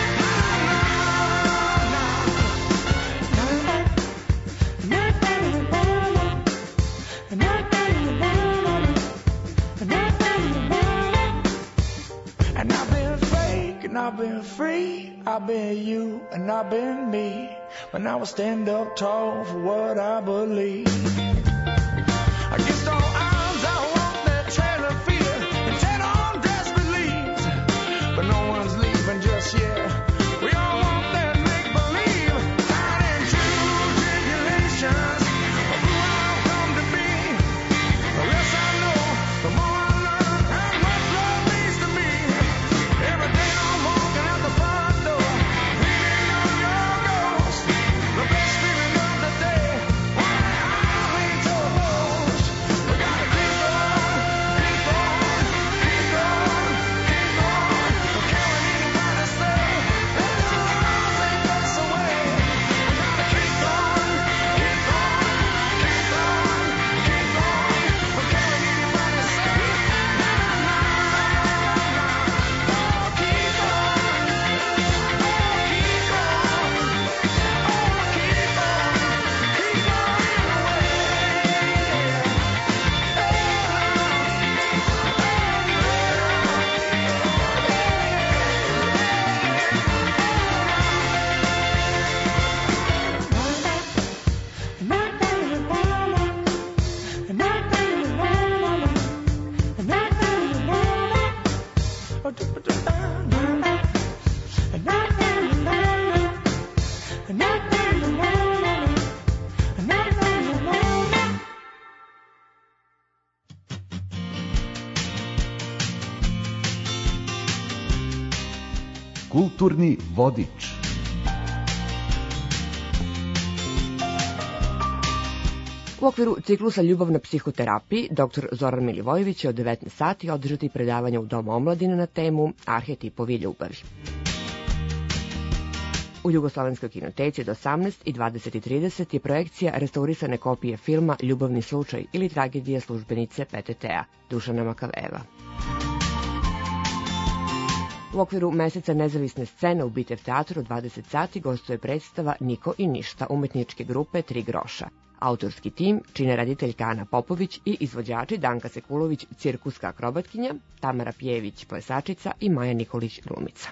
And I've been fake and I've been free. I've been you and I've been me. But now I stand up tall for what I believe. Against all odds, I walk that trailer field and tread on desperate leaves. But no one's leaving just yet. We all want that make-believe. Trial and true tribulations of who I've come to be. The less I know, the more I learn how much love means to me. Every day I'm walking out the front door, leaning on your ghost. The best feeling of the day, what I lean toward most. We gotta keep going, keep going, keep going, keep going. But can't anybody say, let the Lord take us away? We gotta keep going, keep going, keep going, keep going. But can't anybody say, no, no, keep going, keep going, keep Kulturni vodič. U okviru ciklusa Ljubav na psihoterapiji, dr. Zoran Milivojević će od 19 sati održati predavanje u Domu omladine na temu Arhetipovi ljubavi. U Jugoslovenskoj kinoteci od 18 i 20:30 je projekcija restaurisane kopije filma Ljubavni slučaj ili tragedija službenice PTT-a Dušana Makaveva. U okviru meseca nezavisne scene u Bitev teatru od 20 sati gostuje predstava Niko i ništa umetničke grupe Tri groša. Autorski tim čine rediteljka Ana Popović i izvođači Danka Sekulović, cirkuska akrobatkinja, Tamara Pjević, plesačica i Maja Nikolić, glumica.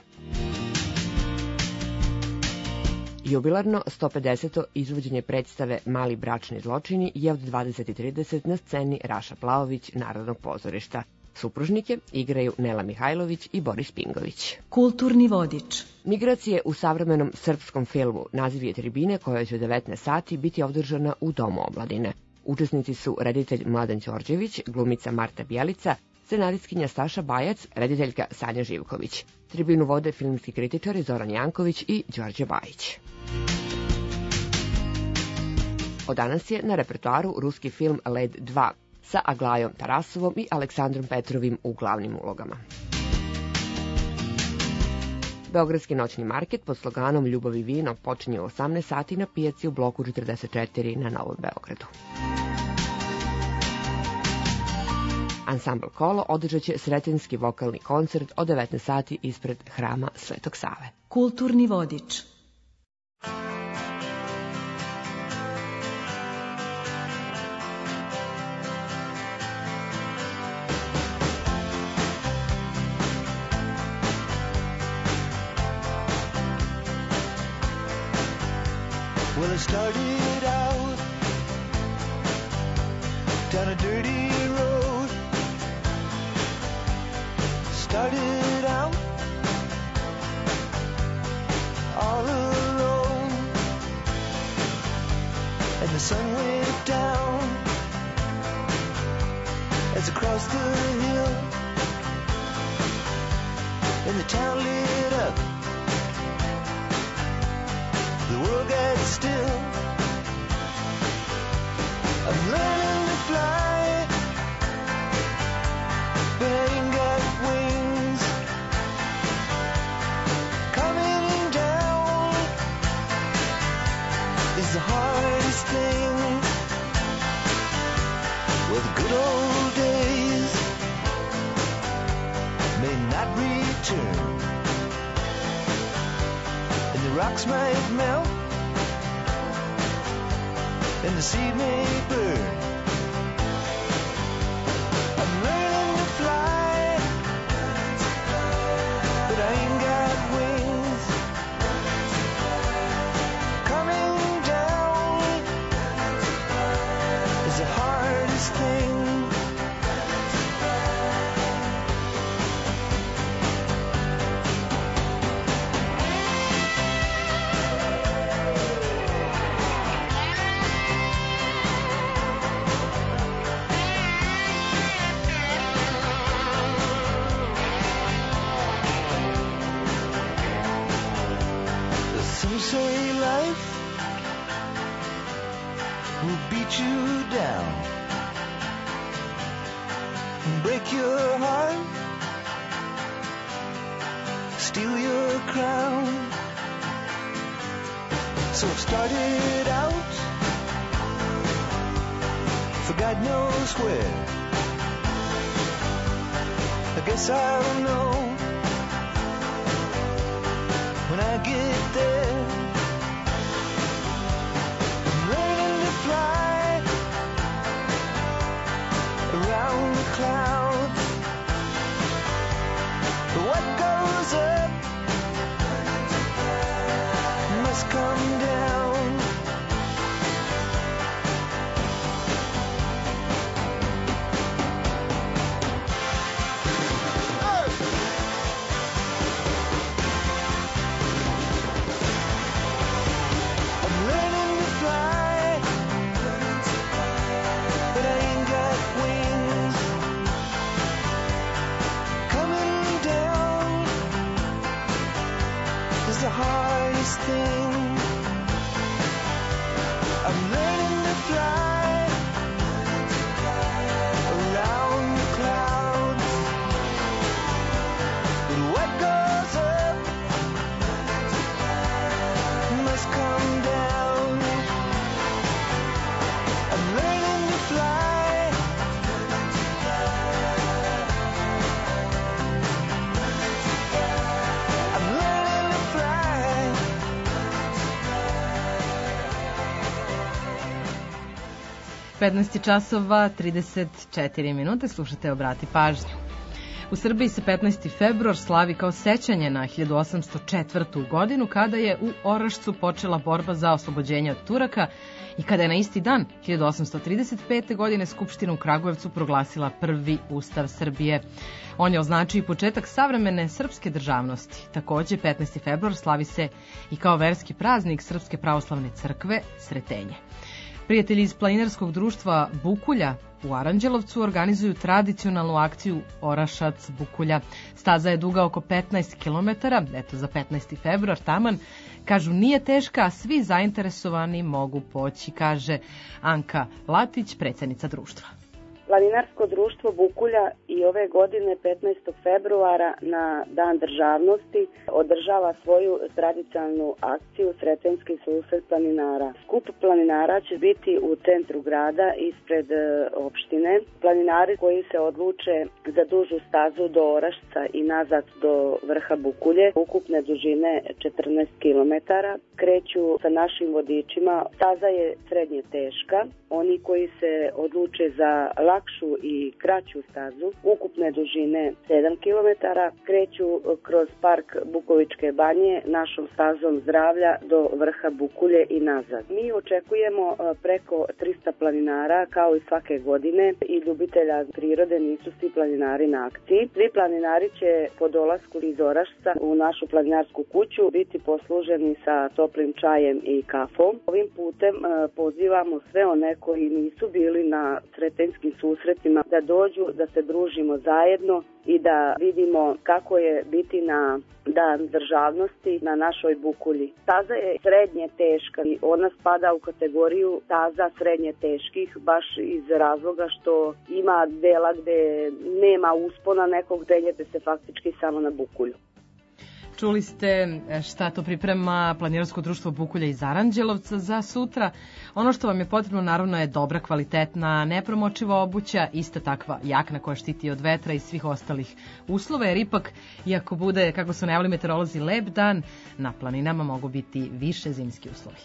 Jubilarno 150. izvođenje predstave Mali bračni zločini je od 20:30 na sceni Raša Plaović Narodnog pozorišta. Supružnike igraju Nela Mihajlović i Boris Pingović. Kulturni vodič. Migracije u savremenom srpskom filmu naziv je tribine koja će u 19 sati biti održana u Domu omladine. Učesnici su reditelj Mladen Đorđević, glumica Marta Bjelica, scenaristkinja Staša Bajac, rediteljka Sanja Živković. Tribinu vode filmski kritičari Zoran Janković i Đorđe Bajić. Od danas je na repertoaru ruski film Led 2 sa Aglajom Tarasovom i Aleksandrom Petrovim u glavnim ulogama. Beogradski noćni market pod sloganom Ljubav i vino počinje u 18 sati na pijaci u bloku 44 na Novom Beogradu. Ansambl Kolo održat će sretenski vokalni koncert od 19 sati ispred hrama Svetog Save. Kulturni vodič. Well, I started out down a dirty road. Started out all alone, and the sun went down as I crossed the hill, and the town lit up. The world got still. I'm learning to fly, but I ain't got wings. Coming down is the hardest thing. Well, the good old days may not return, and the rocks might melt, and the sea may burn. I'm learning to fly, but I ain't got wings. Coming down is the hardest thing. Some say life will beat you down, break your heart, steal your crown. So I've started out for God knows where. I guess I'll know when I get there. I'm learning to fly around the clouds, but what goes up must come down. The hardest thing. I'm learning to fly around the clouds, but what goes up must come down. I'm learning to fly. I'm learning to fly. 15 časova 34 minute, slušate Obrati pažnju. U Srbiji se 15. februar slavi kao sećanje na 1804. godinu kada je u Orašcu počela borba za oslobođenje od Turaka i kada je na isti dan 1835. godine Skupština u Kragujevcu proglasila prvi ustav Srbije. On je označio i početak savremene srpske državnosti. Takođe, 15. februar slavi se i kao verski praznik Srpske pravoslavne crkve Sretenje. Prijatelji iz planinarskog društva Bukulja u Aranđelovcu organizuju tradicionalnu akciju Orašac Bukulja. Staza je duga oko 15 km, eto za 15. februar taman. Kažu nije teška, a svi zainteresovani mogu poći, kaže Anka Latić, predsjednica društva. Planinarsko društvo Bukulja i ove godine 15. februara na Dan državnosti održava svoju tradicionalnu akciju Sretenjski susret planinara. Skup planinara će biti u centru grada ispred opštine. Planinari koji se odluče za dužu stazu do Orašca i nazad do vrha Bukulje, ukupne dužine 14 km, kreću sa našim vodičima. Staza je srednje teška. Oni koji se odluče za lakšu i kraću stazu, ukupne dužine 7 km, kreću kroz park Bukovičke banje našom stazom zdravlja do vrha Bukulje i nazad. Mi očekujemo preko 300 planinara kao i svake godine i ljubitelja prirode, nisu svi planinari na akciji. Svi planinari će po dolasku iz Orašca u našu planinarsku kuću biti posluženi sa toplim čajem i kafom. Ovim putem pozivamo sve one koji nisu bili na sretenjskim susretima da dođu, da se družimo zajedno i da vidimo kako je biti na Dan državnosti na našoj Bukulji. Staza je srednje teška i ona spada u kategoriju staza srednje teških baš iz razloga što ima dela gde nema uspona nekog, gde idete se faktički samo na Bukulju. Čuli ste šta to priprema Planinarsko društvo Bukulja iz Aranđelovca za sutra. Ono što vam je potrebno naravno je dobra, kvalitetna, nepromočiva obuća, ista takva jakna koja štiti od vetra i svih ostalih uslova, jer ipak, iako bude, kako su najavili meteorolozi, lep dan, na planinama mogu biti više zimski uslovi.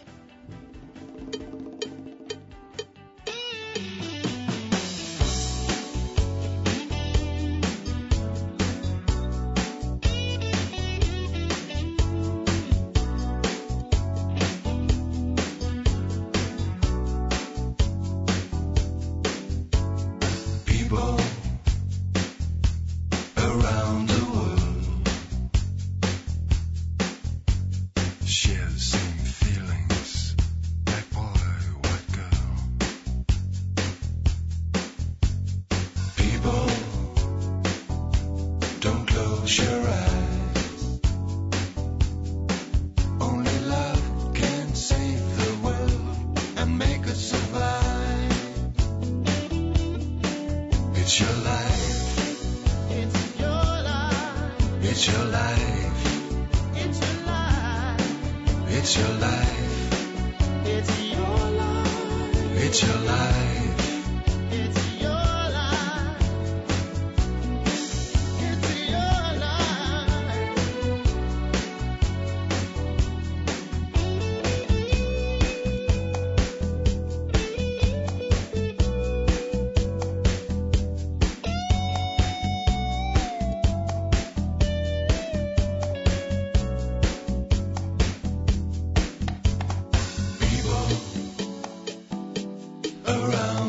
Around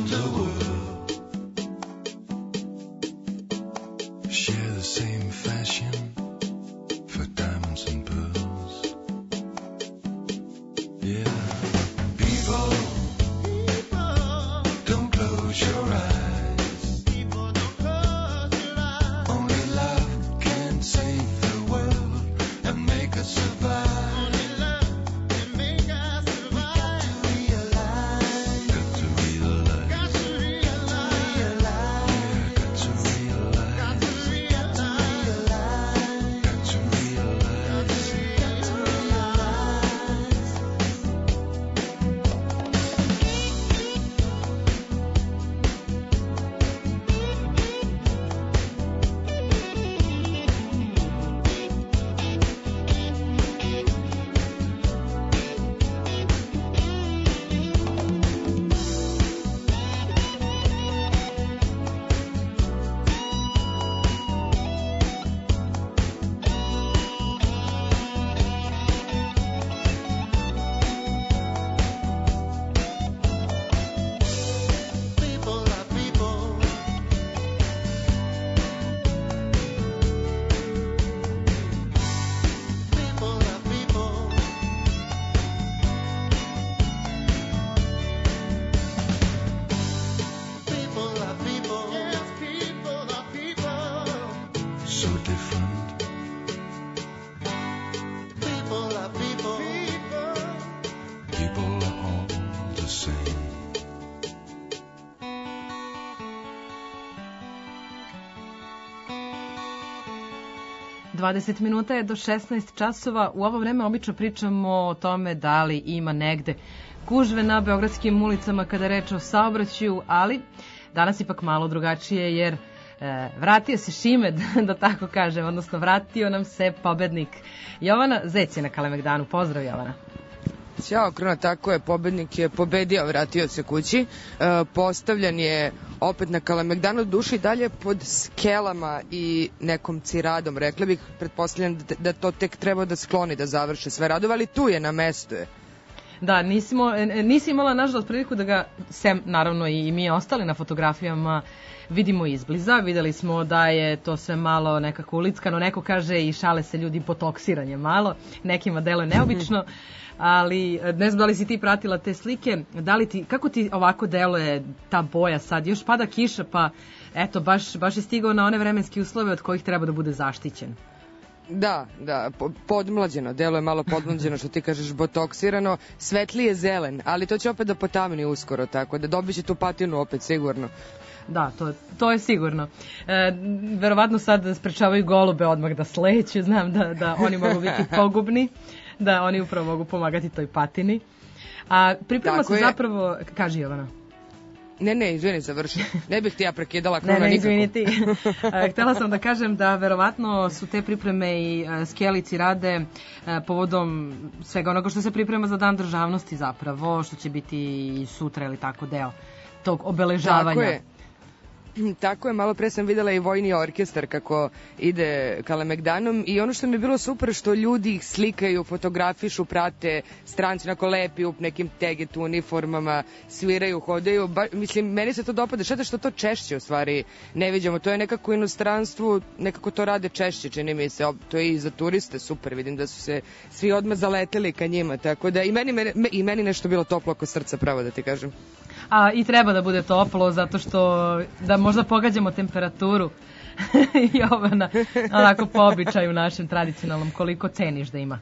20 minuta je do 16 časova. U ovo vreme obično pričamo o tome da li ima negde gužve na beogradskim ulicama kada je reč o saobraćaju, ali danas ipak malo drugačije jer vratio se Šimed, da tako kažem, odnosno vratio nam se pobednik. Jovana Zec je na Kalemegdanu. Pozdrav, Jovana. Ćao, Kruna, tako je, pobednik je pobedio, vratio se kući. Postavljan je opet na Kalemegdanu, duši dalje pod skelama i nekom ciradom, rekla bih, pretpostavljam da to tek treba da skloni, da završe sve radove, ali tu je, na mestu je. Da, nisi imala nažalost priliku da ga, sem naravno i mi ostali na fotografijama, vidimo izbliza. Videli smo da je to sve malo nekako ulickano, neko kaže i šale se ljudi botoksiranje malo, nekima deluje neobično, ali ne znam da li si ti pratila te slike, kako ti ovako deluje ta boja sad, još pada kiša pa eto baš je stigao na one vremenske uslove od kojih treba da bude zaštićen. Da, podmlađeno, delo je malo podmlađeno, što ti kažeš, botoksirano, svetlije zelen, ali to će opet da potamni uskoro, tako da dobit će tu patinu opet sigurno. Da, to je sigurno. Verovatno sad sprečavaju golube odmah da sleću, znam da oni mogu biti pogubni, da oni upravo mogu pomagati toj patini. A priprema se zapravo, kaži Jovana. Ne, izvini, završi. Ne bih ti ja prekidala Kruna nikako. Ne, izvini ti. Htela sam da kažem da verovatno su te pripreme i skelici rade povodom svega onoga što se priprema za Dan državnosti zapravo, što će biti i sutra ili tako deo tog obeležavanja. Tako je, malo pre sam videla i vojni orkestar kako ide Kalemegdanom i ono što mi je bilo super što ljudi ih slikaju, fotografišu, prate, stranci onako lepi u nekim teget uniformama, sviraju, hodaju, mislim, meni se to dopada, šteta što to češće u stvari ne viđamo, to je nekako u inostranstvu, nekako to rade češće, čini mi se, to je i za turiste super, vidim da su se svi odmah zaleteli ka njima, tako da i meni nešto bilo toplo oko srca, pravo da ti kažem. A i treba da bude toplo, zato što da možda pogađamo temperaturu Jovana, onako po običaju našem tradicionalnom, koliko ceniš da ima?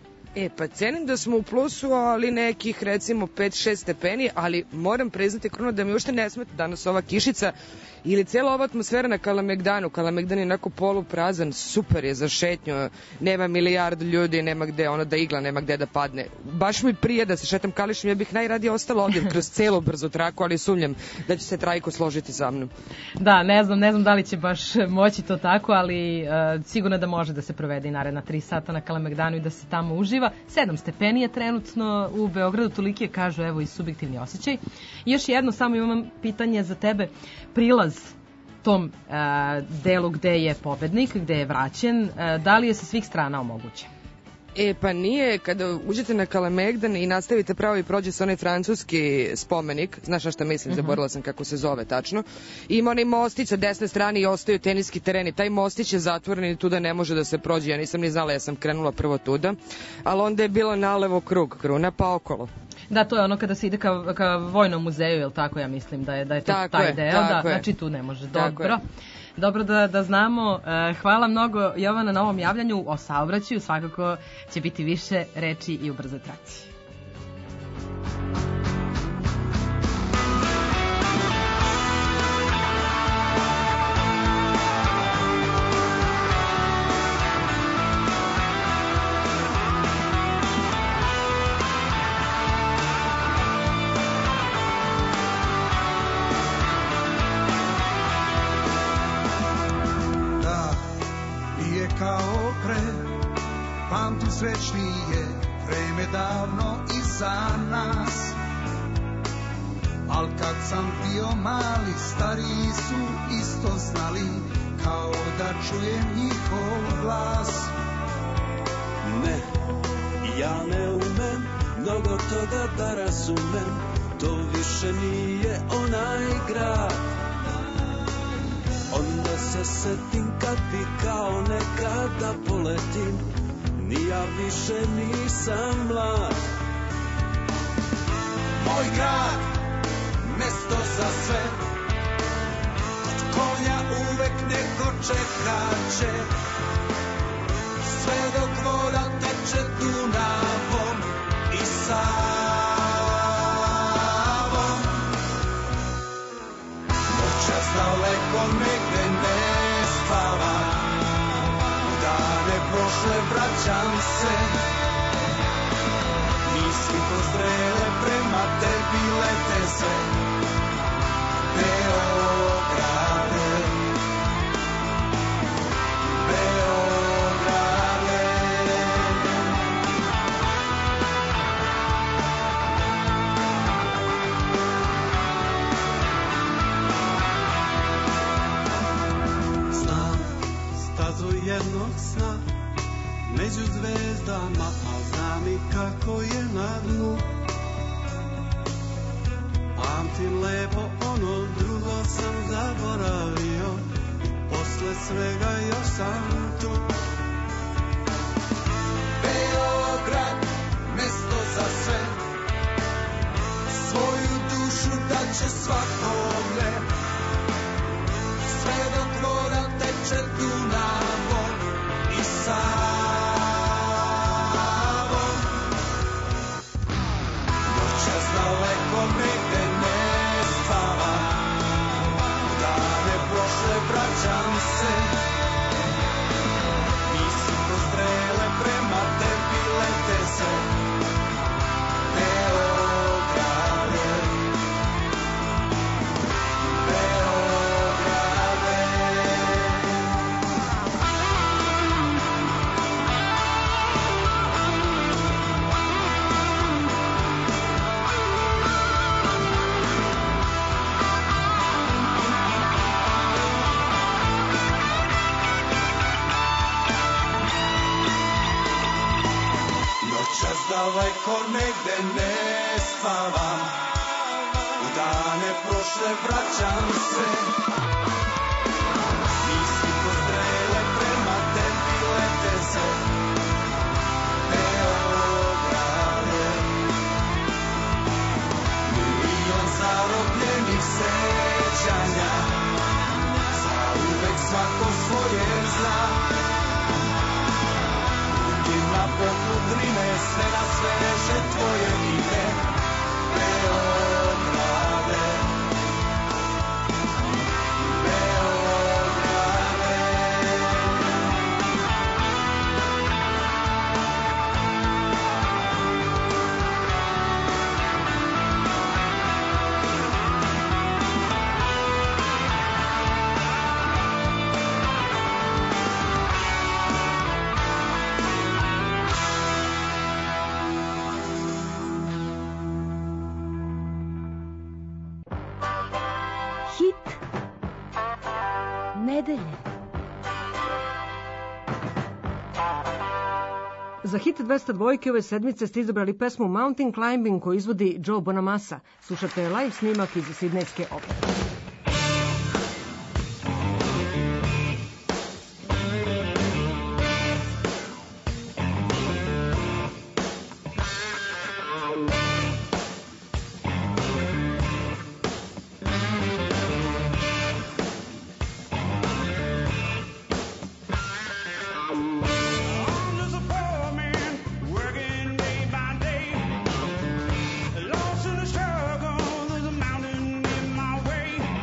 Pa cenim da smo u plusu, ali nekih recimo 5-6 stepeni, ali moram priznati, Kruna, da mi uopšte ne smeta danas ova kišica ili cijela ova atmosfera na Kalemegdanu. Kalemegdan je onako poluprazan, super je za šetnju, nema milijardu ljudi, nema gde da igla, nema gde da padne. Baš mi prije da se šetam Kališem, ja bih najradije ostala ovdje kroz celu brzu traku, ali sumnjam da će se Trajko složiti sa mnom. Da, ne znam da li će baš moći to tako, ali sigurno da može da se provede i naredna 3 sata na Kalemegdanu i da se tamo uživa. 7 stepeni je trenutno u Beogradu, toliki je, kažu, evo, i subjektivni osjećaj. I još jedno, samo imam pitanje za tebe, prilaz tom delu gde je pobednik, gde je vraćen, da li je sa svih strana omogućen? Pa nije, kada uđete na Kalemegdan i nastavite pravo i prođe se onaj francuski spomenik, znaš šta mislim, zaboravila sam kako se zove tačno, ima onaj mostić sa desne strane i ostaju teniski tereni, taj mostić je zatvoren i tuda ne može da se prođe, ja nisam ni znala, ja sam krenula prvo tuda, ali onda je bilo nalevo krug, Kruna, pa okolo. Da, to je ono kada se ide ka vojnom muzeju, jel tako, ja mislim da je to taj deo, da, znači tu ne može, dobro. Dobro da znamo. Hvala mnogo, Jovana, na ovom javljanju o saobraćaju. Svakako će biti više reči i u brzoj traci. Kao pre, pamtim srećnije vreme davno iza nas. Al kad sam bio mali, stariji su isto znali, kao da čujem njihov glas. Ne, ja ne umem mnogo toga da razumem, to više nije onaj grad. Onda se setim kad bi kao nekada poletim, ni ja više nisam mlad. Moj grad, mesto za sve, kod konja uvek neko čekaće, sve dok voda teče Dunavom i Savom. Noćas daleko negde ne spava, dan prošle vraćam se. Misli ko strele prema tebi lete se. Beograde, Beograde. Znam stazu jednog sna među zvezdama, a znam i kako je na dnu. Pamtim lepo ono drugo sam zaboravio, posle svega još sam tu. Beograd, mesto za sve, svoju dušu daće svakome, sve dok voda teče Dunavom i Savom. Noćas daleko negde ne spavam, u dane prošle vraćam se. Misli ko strele prema tebi lete se. Beograde, Beograde. Noćas daleko negde ne spavam, u dane prošle vraćam se. Misli ko strele prema tebi lete se. Beograde, milion zarobljenih sećanja, zauvek svako svoje zna. Na poput Drine sve na sveže tvoje ime. Beograde, Beograde. Nedelje. Za hit 202 ove sedmice ste izabrali pesmu Mountain Climbing koju izvodi Joe Bonamassa. Slušate live snimak iz Sidnejske opere. Lost in the struggle, there's a mountain in my way.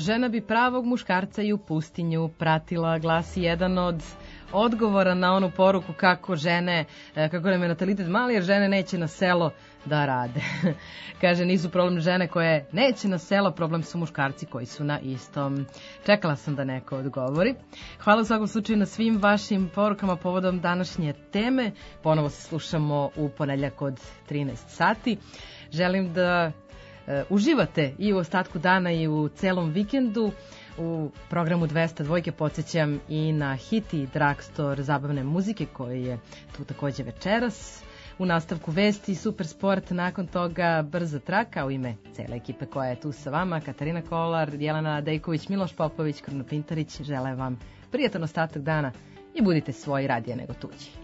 Žena bi pravog muškarca i u pustinju pratila, glasi jedan od odgovora na onu poruku kako nam je natalitet mali jer žene neće na selo da rade. Kaže, nisu problem žene koje neće na selo, problem su muškarci koji su na istom. Čekala sam da neko odgovori. Hvala u svakom slučaju na svim vašim porukama povodom današnje teme. Ponovo se slušamo u ponedjeljak od 13 sati. Želim da uživate i u ostatku dana i u celom vikendu. U programu 202 podsjećam i na hit i drugstore zabavne muzike koji je tu takođe večeras. U nastavku vesti, super sport, nakon toga brza traka u ime cele ekipe koja je tu sa vama, Katarina Kolar, Jelena Dejković, Miloš Popović, Kruno Pintarić. Želim vam prijatan ostatak dana i budite svoji radije nego tuđi.